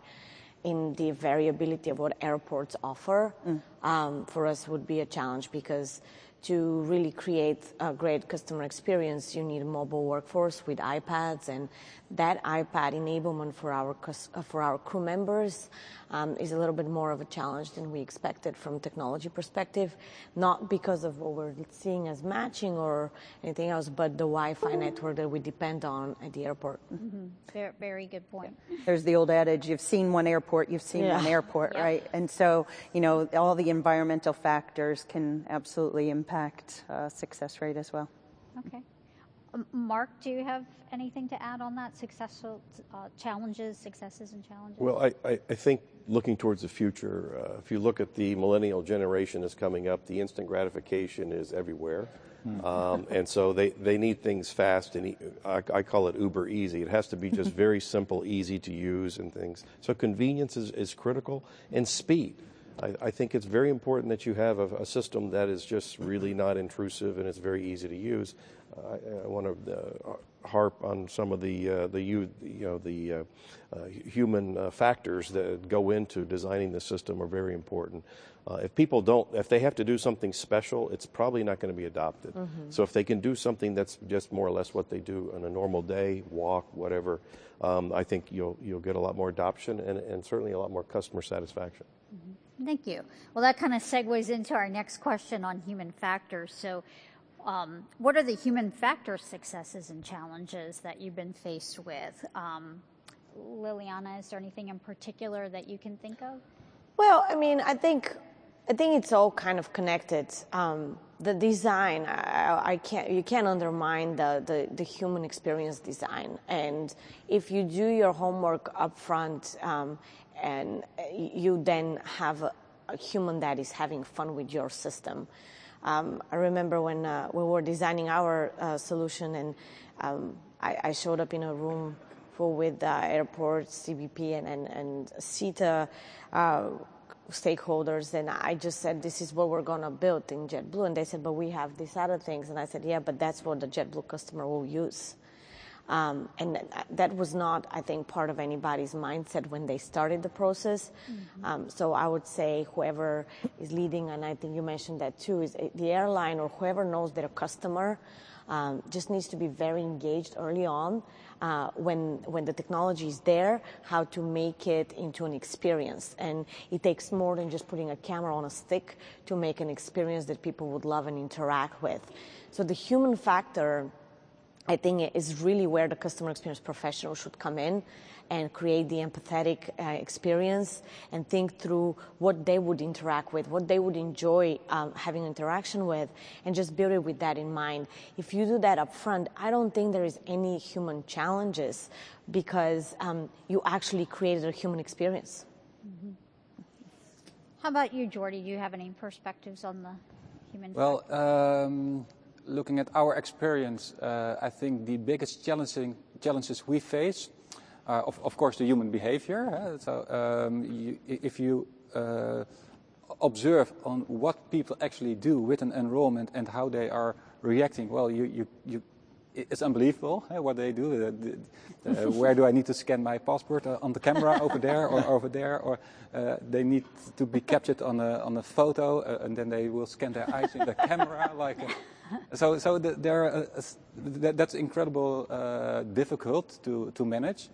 in the variability of what airports offer, mm. um, for us would be a challenge, because to really create a great customer experience, you need a mobile workforce with iPads, and that iPad enablement for our for our crew members um, is a little bit more of a challenge than we expected from a technology perspective, not because of what we're seeing as matching or anything else, but the Wi-Fi network that we depend on at the airport. Mm-hmm. Very, very good point. There's the old adage, you've seen one airport, you've seen yeah. one airport, yeah. right? And so, you know, all the environmental factors can absolutely impact uh, success rate as well. Okay. Um, Mark, do you have anything to add on that? Successful uh, challenges, successes and challenges? Well, I, I, I think looking towards the future, uh, if you look at the millennial generation that's coming up, the instant gratification is everywhere. Mm. Um, and so they, they need things fast, and e- I, I call it Uber easy. It has to be just very simple, easy to use and things. So convenience is, is critical, and speed. I, I think it's very important that you have a, a system that is just really not intrusive and it's very easy to use. Uh, I, I want to uh, harp on some of the uh, the you, you know the uh, uh, human uh, factors that go into designing the system are very important. Uh, if people don't, if they have to do something special, it's probably not going to be adopted. Mm-hmm. So if they can do something that's just more or less what they do on a normal day, walk, whatever, um, I think you'll you'll get a lot more adoption and, and certainly a lot more customer satisfaction. Mm-hmm. Thank you. Well, that kind of segues into our next question on human factors. So um, what are the human factor successes and challenges that you've been faced with? Um, Liliana, is there anything in particular that you can think of? Well, I mean, I think I think it's all kind of connected. Um, the design, I, I can't, you can't undermine the, the, the human experience design. And if you do your homework up front, um, and you then have a, a human that is having fun with your system. Um, I remember when uh, we were designing our uh, solution, and um, I, I showed up in a room full with uh, airports, C B P, and, and, and SITA uh, stakeholders, and I just said, this is what we're going to build in JetBlue. And they said, but we have these other things. And I said, yeah, but that's what the JetBlue customer will use. Um, and that was not, I think, part of anybody's mindset when they started the process. Mm-hmm. Um, so I would say whoever is leading, and I think you mentioned that too, is the airline or whoever knows their customer um, just needs to be very engaged early on uh, when when the technology is there, how to make it into an experience. And it takes more than just putting a camera on a stick to make an experience that people would love and interact with. So the human factor, I think, is really where the customer experience professional should come in and create the empathetic uh, experience and think through what they would interact with, what they would enjoy um, having interaction with, and just build it with that in mind. If you do that up front, I don't think there is any human challenges, because um, you actually created a human experience. Mm-hmm. How about you, Jordi? Do you have any perspectives on the human Well, factor? um, looking at our experience, uh, I think the biggest challenging challenges we face are, of, of course, the human behavior. Huh? So, um, you, if you uh, observe on what people actually do with an enrollment and how they are reacting, well, you, you, you, it's unbelievable huh, what they do. Uh, the, uh, where do I need to scan my passport? Uh, on the camera over there or over there? Or uh, they need to be captured on a, on a photo, uh, and then they will scan their eyes in the camera. Like, uh, so, so the, there, uh, that, that's incredible, uh, difficult to to manage.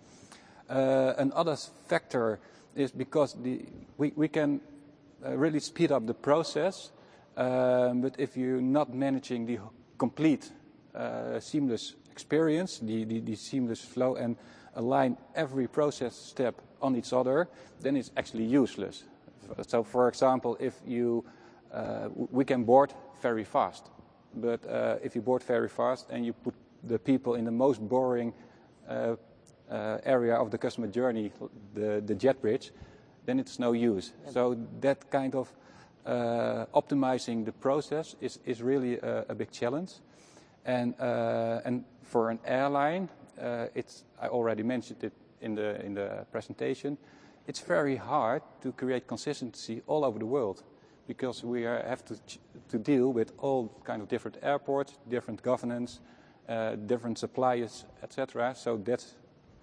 Uh, another factor is because the we we can uh, really speed up the process, um, but if you're not managing the complete uh, seamless experience, the, the the seamless flow, and align every process step on each other, then it's actually useless. So, for example, if you uh, we can board very fast, but uh, if you board very fast and you put the people in the most boring uh, uh, area of the customer journey, the, the jet bridge, then it's no use. So that kind of uh, optimizing the process is, is really a, a big challenge. And, uh, and for an airline, uh, it's, I already mentioned it in the, in the presentation, it's very hard to create consistency all over the world, because we are, have to, to deal with all kind of different airports, different governance, uh, different suppliers, et cetera. So that's,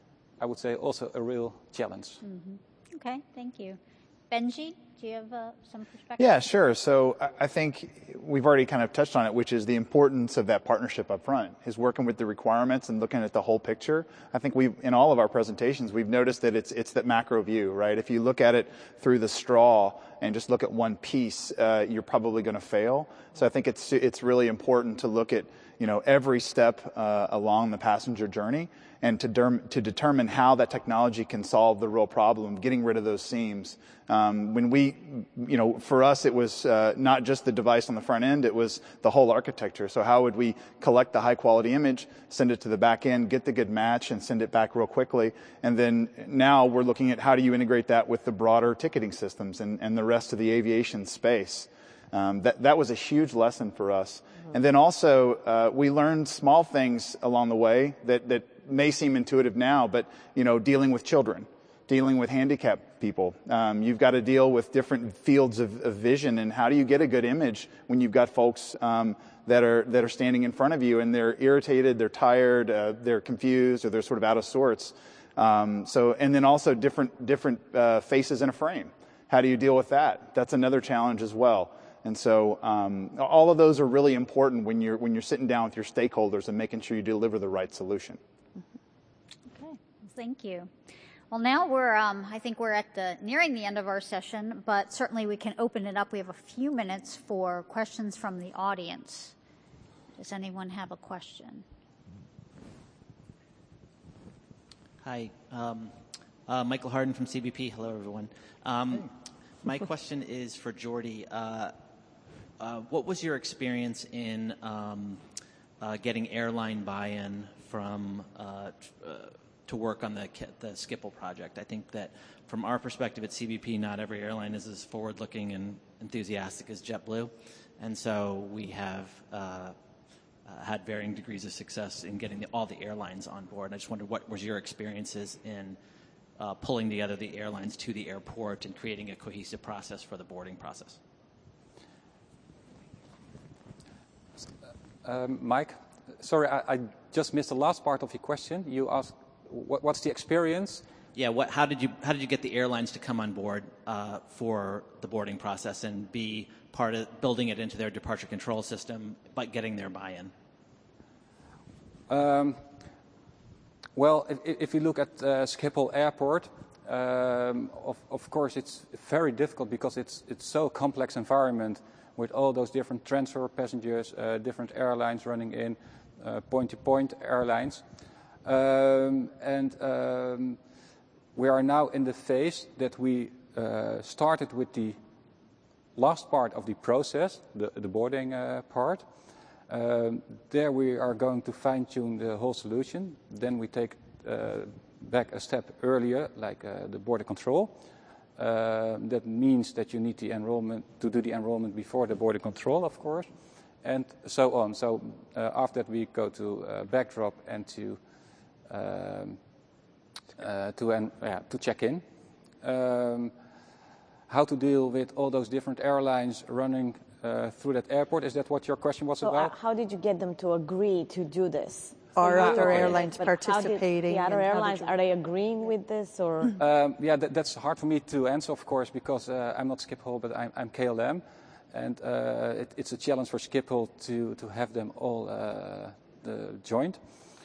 I would say, also a real challenge. Mm-hmm. Okay, thank you. Benji, do you have uh, some perspective? Yeah, sure. So I think we've already kind of touched on it, which is the importance of that partnership up front, is working with the requirements and looking at the whole picture. I think we've, in all of our presentations, we've noticed that it's it's that macro view, right? If you look at it through the straw and just look at one piece, uh, you're probably going to fail. So I think it's it's really important to look at, you know, every step uh, along the passenger journey, and to, derm- to determine how that technology can solve the real problem, getting rid of those seams. Um, when we, you know, for us, it was uh, not just the device on the front end, it was the whole architecture. So how would we collect the high quality image, send it to the back end, get the good match, and send it back real quickly? And then now we're looking at how do you integrate that with the broader ticketing systems and, and the rest of the aviation space. Um, that, that was a huge lesson for us. Mm-hmm. And then also, uh, we learned small things along the way that, that may seem intuitive now, but, you know, dealing with children, dealing with handicapped people. Um, you've got to deal with different fields of, of vision, and how do you get a good image when you've got folks um, that are that are standing in front of you and they're irritated, they're tired, uh, they're confused, or they're sort of out of sorts. Um, so, and then also different different uh, faces in a frame. How do you deal with that? That's another challenge as well. And so um, all of those are really important when you're when you're sitting down with your stakeholders and making sure you deliver the right solution. Okay, thank you. Well, now we're um, I think we're at the nearing the end of our session, but certainly we can open it up. We have a few minutes for questions from the audience. Does anyone have a question? Hi, um, uh, Michael Harden from C B P. Hello, everyone. Um, hey. My question is for Jordi. Uh, uh, what was your experience in um, uh, getting airline buy-in from uh, uh, to work on the the Schiphol project? I think that from our perspective at C B P, not every airline is as forward-looking and enthusiastic as JetBlue, and so we have uh, uh, had varying degrees of success in getting the, all the airlines on board. I just wondered what was your experiences in uh, pulling together the airlines to the airport and creating a cohesive process for the boarding process. Um, Mike, sorry, I, I just missed the last part of your question. You asked, what, what's the experience? Yeah, what, how did you how did you get the airlines to come on board uh, for the boarding process and be part of building it into their departure control system, but getting their buy-in? Um, well, if, if you look at uh, Schiphol Airport, um, of, of course it's very difficult because it's it's so complex environment with all those different transfer passengers, uh, different airlines running in, uh, point-to-point airlines, um, and um, we are now in the phase that we uh, started with the last part of the process, the, the boarding uh, part. Um, there we are going to fine-tune the whole solution. Then we take uh, back a step earlier, like uh, the border control. Uh, that means that you need the enrollment to do the enrollment before the border control, of course, and so on. So uh, after that, we go to uh, backdrop and to um, uh, to en yeah, to check in. Um, how to deal with all those different airlines running uh, through that airport? Is that what your question was so about? Uh, how did you get them to agree to do this? Are So other you- airlines but participating? The other and how did airlines, you- are they agreeing with this, or? Um, yeah, that, that's hard for me to answer, of course, because uh, I'm not Schiphol, but I'm, I'm K L M, and uh, it, it's a challenge for Schiphol to to have them all uh, the joined.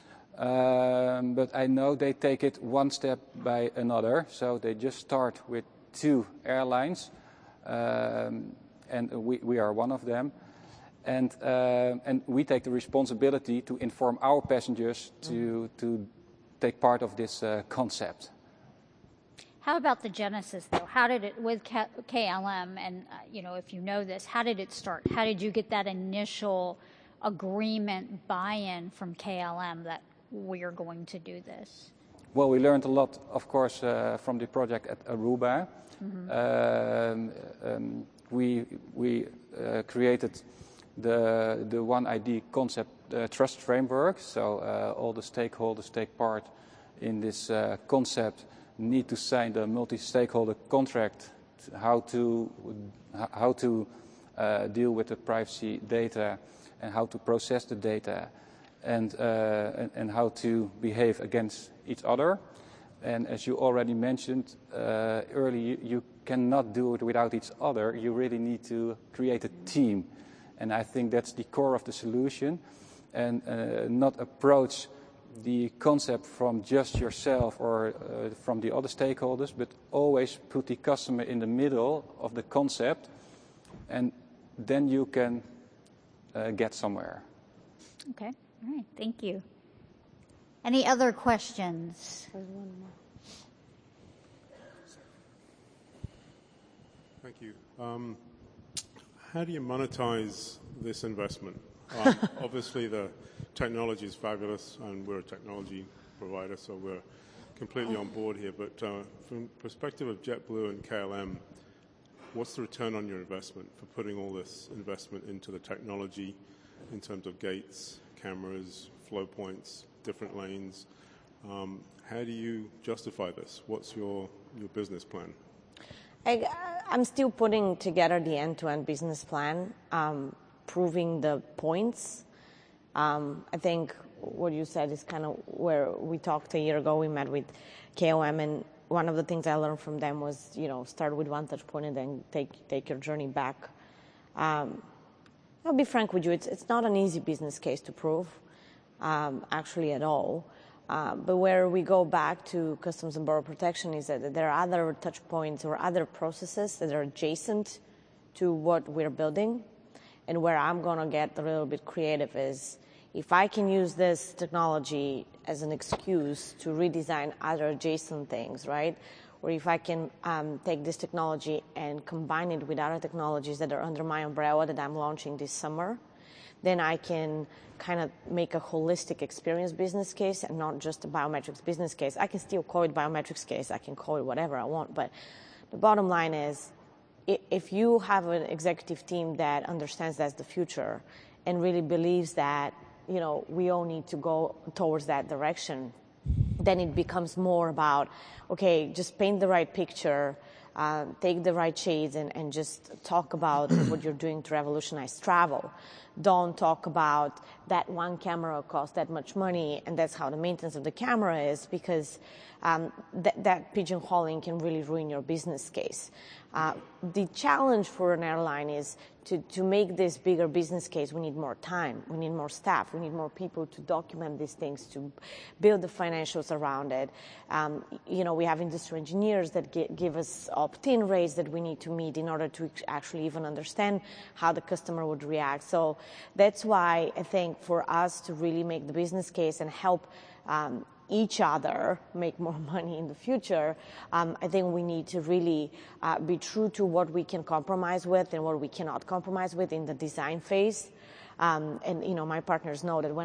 Um, but I know they take it one step by another, so they just start with two airlines, um, and we, we are one of them. And, uh, and we take the responsibility to inform our passengers to, to take part of this uh, concept. How about the genesis, though? How did it, with K L M, and uh, you know, if you know this, how did it start? How did you get that initial agreement, buy-in from K L M that we're going to do this? Well, we learned a lot, of course, uh, from the project at Aruba. Mm-hmm. um, um, we we uh, created the the One I D concept uh, trust framework. So uh, all the stakeholders take part in this uh, concept need to sign the multi-stakeholder contract, how to how to uh, deal with the privacy data and how to process the data, and, uh, and and how to behave against each other. And as you already mentioned uh, earlier, you cannot do it without each other. You really need to create a team, and I think that's the core of the solution, and uh, not approach the concept from just yourself or uh, from the other stakeholders, but always put the customer in the middle of the concept, and then you can uh, get somewhere. Okay, all right, thank you. Any other questions? Thank you. Um, how do you monetize this investment? Um, obviously, the technology is fabulous, and we're a technology provider, so we're completely on board here. But uh, from the perspective of JetBlue and K L M, what's the return on your investment for putting all this investment into the technology in terms of gates, cameras, flow points, different lanes? Um, how do you justify this? What's your, your business plan? I, I'm still putting together the end-to-end business plan, um, proving the points. Um, I think what you said is kind of where we talked a year ago. We met with K O M, and one of the things I learned from them was, you know, start with one touch point and then take take your journey back. Um, I'll be frank with you, it's, it's not an easy business case to prove, um, actually at all. Uh, but where we go back to Customs and Border Protection is that there are other touch points or other processes that are adjacent to what we're building. And where I'm going to get a little bit creative is if I can use this technology as an excuse to redesign other adjacent things, right? Or if I can um, take this technology and combine it with other technologies that are under my umbrella that I'm launching this summer, then I can kind of make a holistic experience business case and not just a biometrics business case. I can still call it biometrics case. I can call it whatever I want. But the bottom line is, if you have an executive team that understands that's the future and really believes that, you know, we all need to go towards that direction, then it becomes more about, okay, just paint the right picture, uh, take the right shades, and, and just talk about what you're doing to revolutionize travel. Don't talk about that one camera costs that much money, and that's how the maintenance of the camera is, because um, th- that pigeonholing can really ruin your business case. Uh, the challenge for an airline is to, to make this bigger business case, we need more time, we need more staff, we need more people to document these things, to build the financials around it. Um, you know, we have industry engineers that get, give us opt-in rates that we need to meet in order to actually even understand how the customer would react. So that's why I think for us to really make the business case and help um, each other make more money in the future, um, I think we need to really uh, be true to what we can compromise with and what we cannot compromise with in the design phase. Um, and, you know, my partners know that when I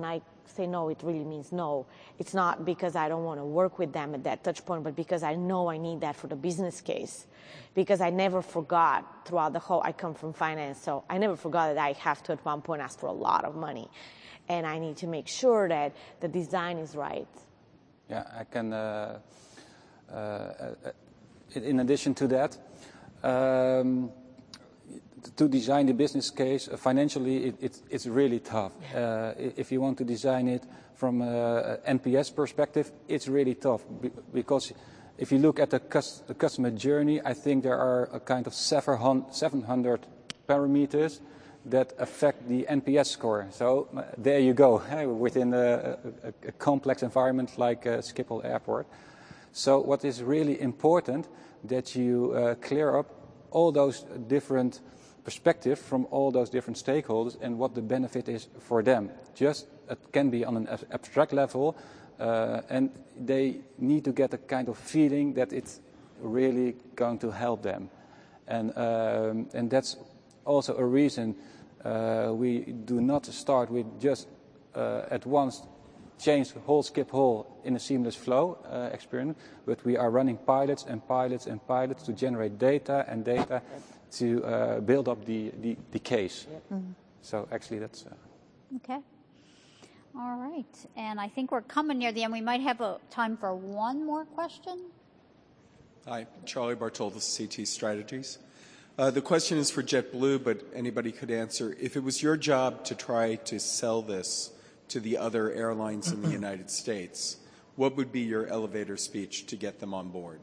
say no, it really means no. It's not because I don't want to work with them at that touch point, but because I know I need that for the business case. Because I never forgot throughout the whole, I come from finance, so I never forgot that I have to at one point ask for a lot of money. And I need to make sure that the design is right. Yeah, I can, uh, uh, in addition to that, um, to design the business case, uh, financially, it, it, it's really tough. Uh, if you want to design it from an N P S perspective, it's really tough. Because if you look at the, cus the customer journey, I think there are a kind of seven hundred parameters that affect the N P S score. So uh, there you go, within a, a, a complex environment like uh, Schiphol Airport. So what is really important, that you uh, clear up all those different perspectives from all those different stakeholders and what the benefit is for them. Just, it can be on an abstract level, uh, and they need to get a kind of feeling that it's really going to help them. And, um, and that's also a reason uh, we do not start with just uh, at once change the whole Schiphol in a seamless flow uh, experience, but we are running pilots and pilots and pilots to generate data and data to uh, build up the, the, the case. Mm-hmm. So actually that's... Uh... Okay. All right. And I think we're coming near the end. We might have a time for one more question. Hi, Charlie Bartol, C T Strategies. Uh, the question is for JetBlue, but anybody could answer. If it was your job to try to sell this to the other airlines in the United States, what would be your elevator speech to get them on board?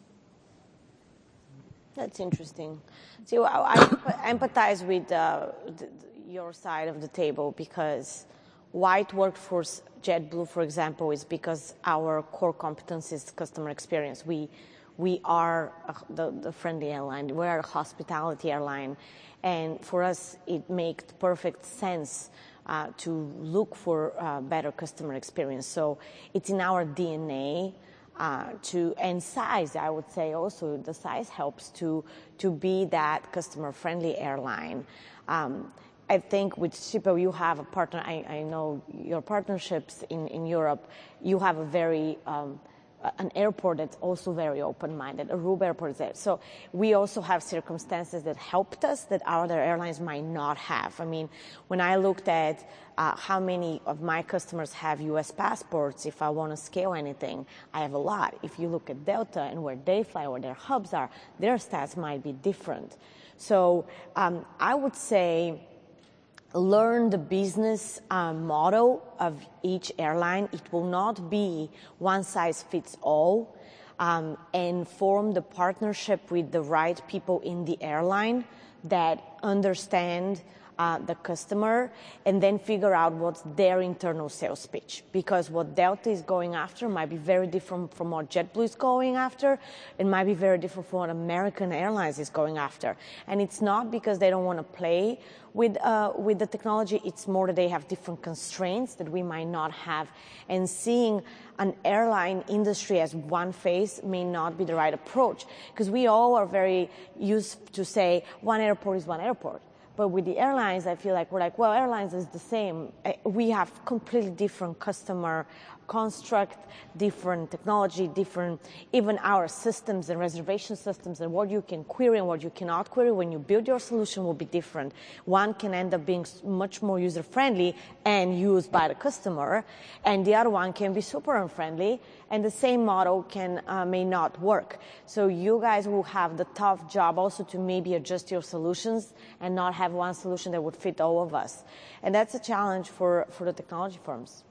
That's interesting. See, I, I empathize with uh, the, your side of the table, because why it worked for JetBlue, for example, is because our core competence is customer experience. We we are a, the, the friendly airline. We are a hospitality airline, and for us, it makes perfect sense uh, to look for uh, better customer experience. So it's in our D N A. Uh, to and size, I would say also the size helps to to be that customer-friendly airline. Um, I think with Schiphol you have a partner. I, I know your partnerships in, in Europe. You have a very um, an airport that's also very open-minded. Aruba Airport is there. So we also have circumstances that helped us that other airlines might not have. I mean, when I looked at uh, how many of my customers have U S passports, if I want to scale anything, I have a lot. If you look at Delta and where they fly, where their hubs are, their stats might be different. So um, I would say learn the business uh, model of each airline. It will not be one size fits all, um, and form the partnership with the right people in the airline that understand uh, the customer, and then figure out what's their internal sales pitch. Because what Delta is going after might be very different from what JetBlue is going after. It might be very different from what American Airlines is going after. And it's not because they don't want to play with uh, with the technology. It's more that they have different constraints that we might not have. And seeing an airline industry as one face may not be the right approach, because we all are very used to say one airport is one airport. But with the airlines, I feel like we're like, well, airlines is the same. We have completely different customer construct, different technology, different, even our systems and reservation systems and what you can query and what you cannot query when you build your solution will be different. One can end up being much more user-friendly and used by the customer, and the other one can be super unfriendly, and the same model can uh, may not work. So you guys will have the tough job also to maybe adjust your solutions and not have one solution that would fit all of us. And that's a challenge for, for the technology firms.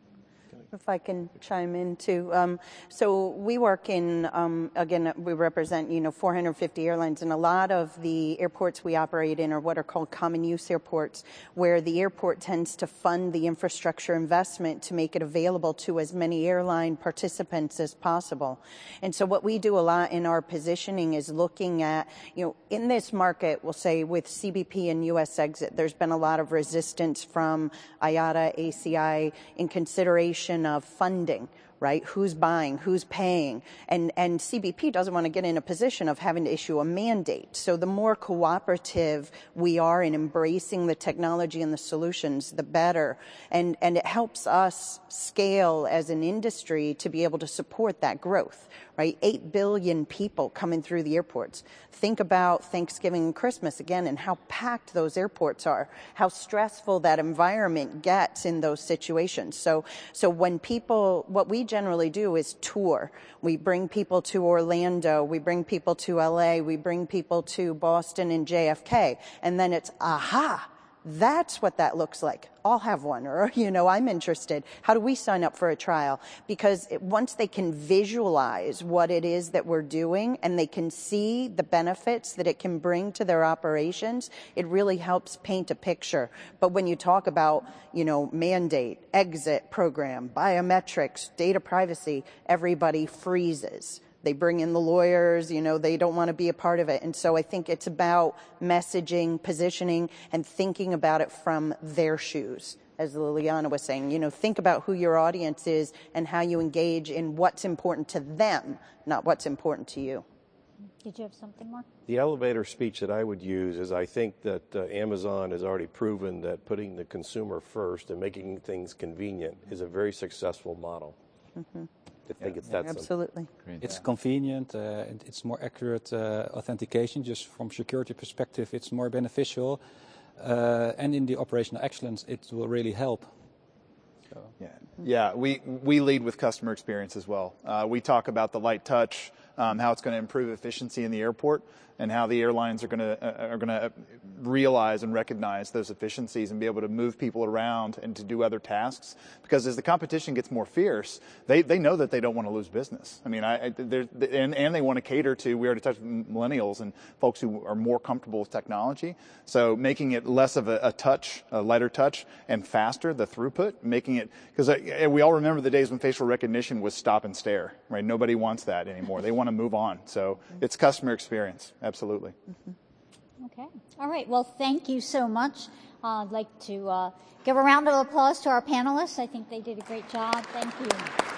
If I can chime in too. Um, so we work in, um, again, we represent, you know, four hundred fifty airlines, and a lot of the airports we operate in are what are called common use airports, where the airport tends to fund the infrastructure investment to make it available to as many airline participants as possible. And so what we do a lot in our positioning is looking at, you know, in this market, we'll say with C B P and U S Exit, there's been a lot of resistance from I A T A, A C I, in consideration of funding, right? Who's buying, who's paying, and, and C B P doesn't want to get in a position of having to issue a mandate. So the more cooperative we are in embracing the technology and the solutions, the better. And, and it helps us scale as an industry to be able to support that growth, right? Eight billion people coming through the airports. Think about Thanksgiving and Christmas again and how packed those airports are, how stressful that environment gets in those situations. So, so when people, what we generally do is tour. We bring people to Orlando, we bring people to L A, we bring people to Boston and J F K, and then it's, aha, that's what that looks like. I'll have one, or, you know, I'm interested. How do we sign up for a trial? Because it, once they can visualize what it is that we're doing and they can see the benefits that it can bring to their operations, it really helps paint a picture. But when you talk about, you know, mandate, exit program, biometrics, data privacy, everybody freezes. They bring in the lawyers, you know, they don't want to be a part of it. And so I think it's about messaging, positioning, and thinking about it from their shoes. As Liliana was saying, you know, think about who your audience is and how you engage in what's important to them, not what's important to you. Did you have something more? The elevator speech that I would use is I think that uh, Amazon has already proven that putting the consumer first and making things convenient is a very successful model. Mm-hmm. I think it's that simple. Absolutely. It's convenient, uh, and it's more accurate uh, authentication. Just from security perspective, it's more beneficial. Uh, and in the operational excellence, it will really help. So. Yeah, yeah. We we lead with customer experience as well. Uh, we talk about the light touch, um, how it's going to improve efficiency in the airport, and how the airlines are going to uh, are going to realize and recognize those efficiencies and be able to move people around and to do other tasks. Because as the competition gets more fierce, they, they know that they don't want to lose business. I mean, I, I and, and they want to cater to, we already touched millennials and folks who are more comfortable with technology. So making it less of a, a touch, a lighter touch, and faster, the throughput, making it, because we all remember the days when facial recognition was stop and stare, right? Nobody wants that anymore. They want to move on. So it's customer experience. Absolutely. Mm-hmm. Okay. All right. Well, thank you so much. Uh, I'd like to uh, give a round of applause to our panelists. I think they did a great job. Thank you.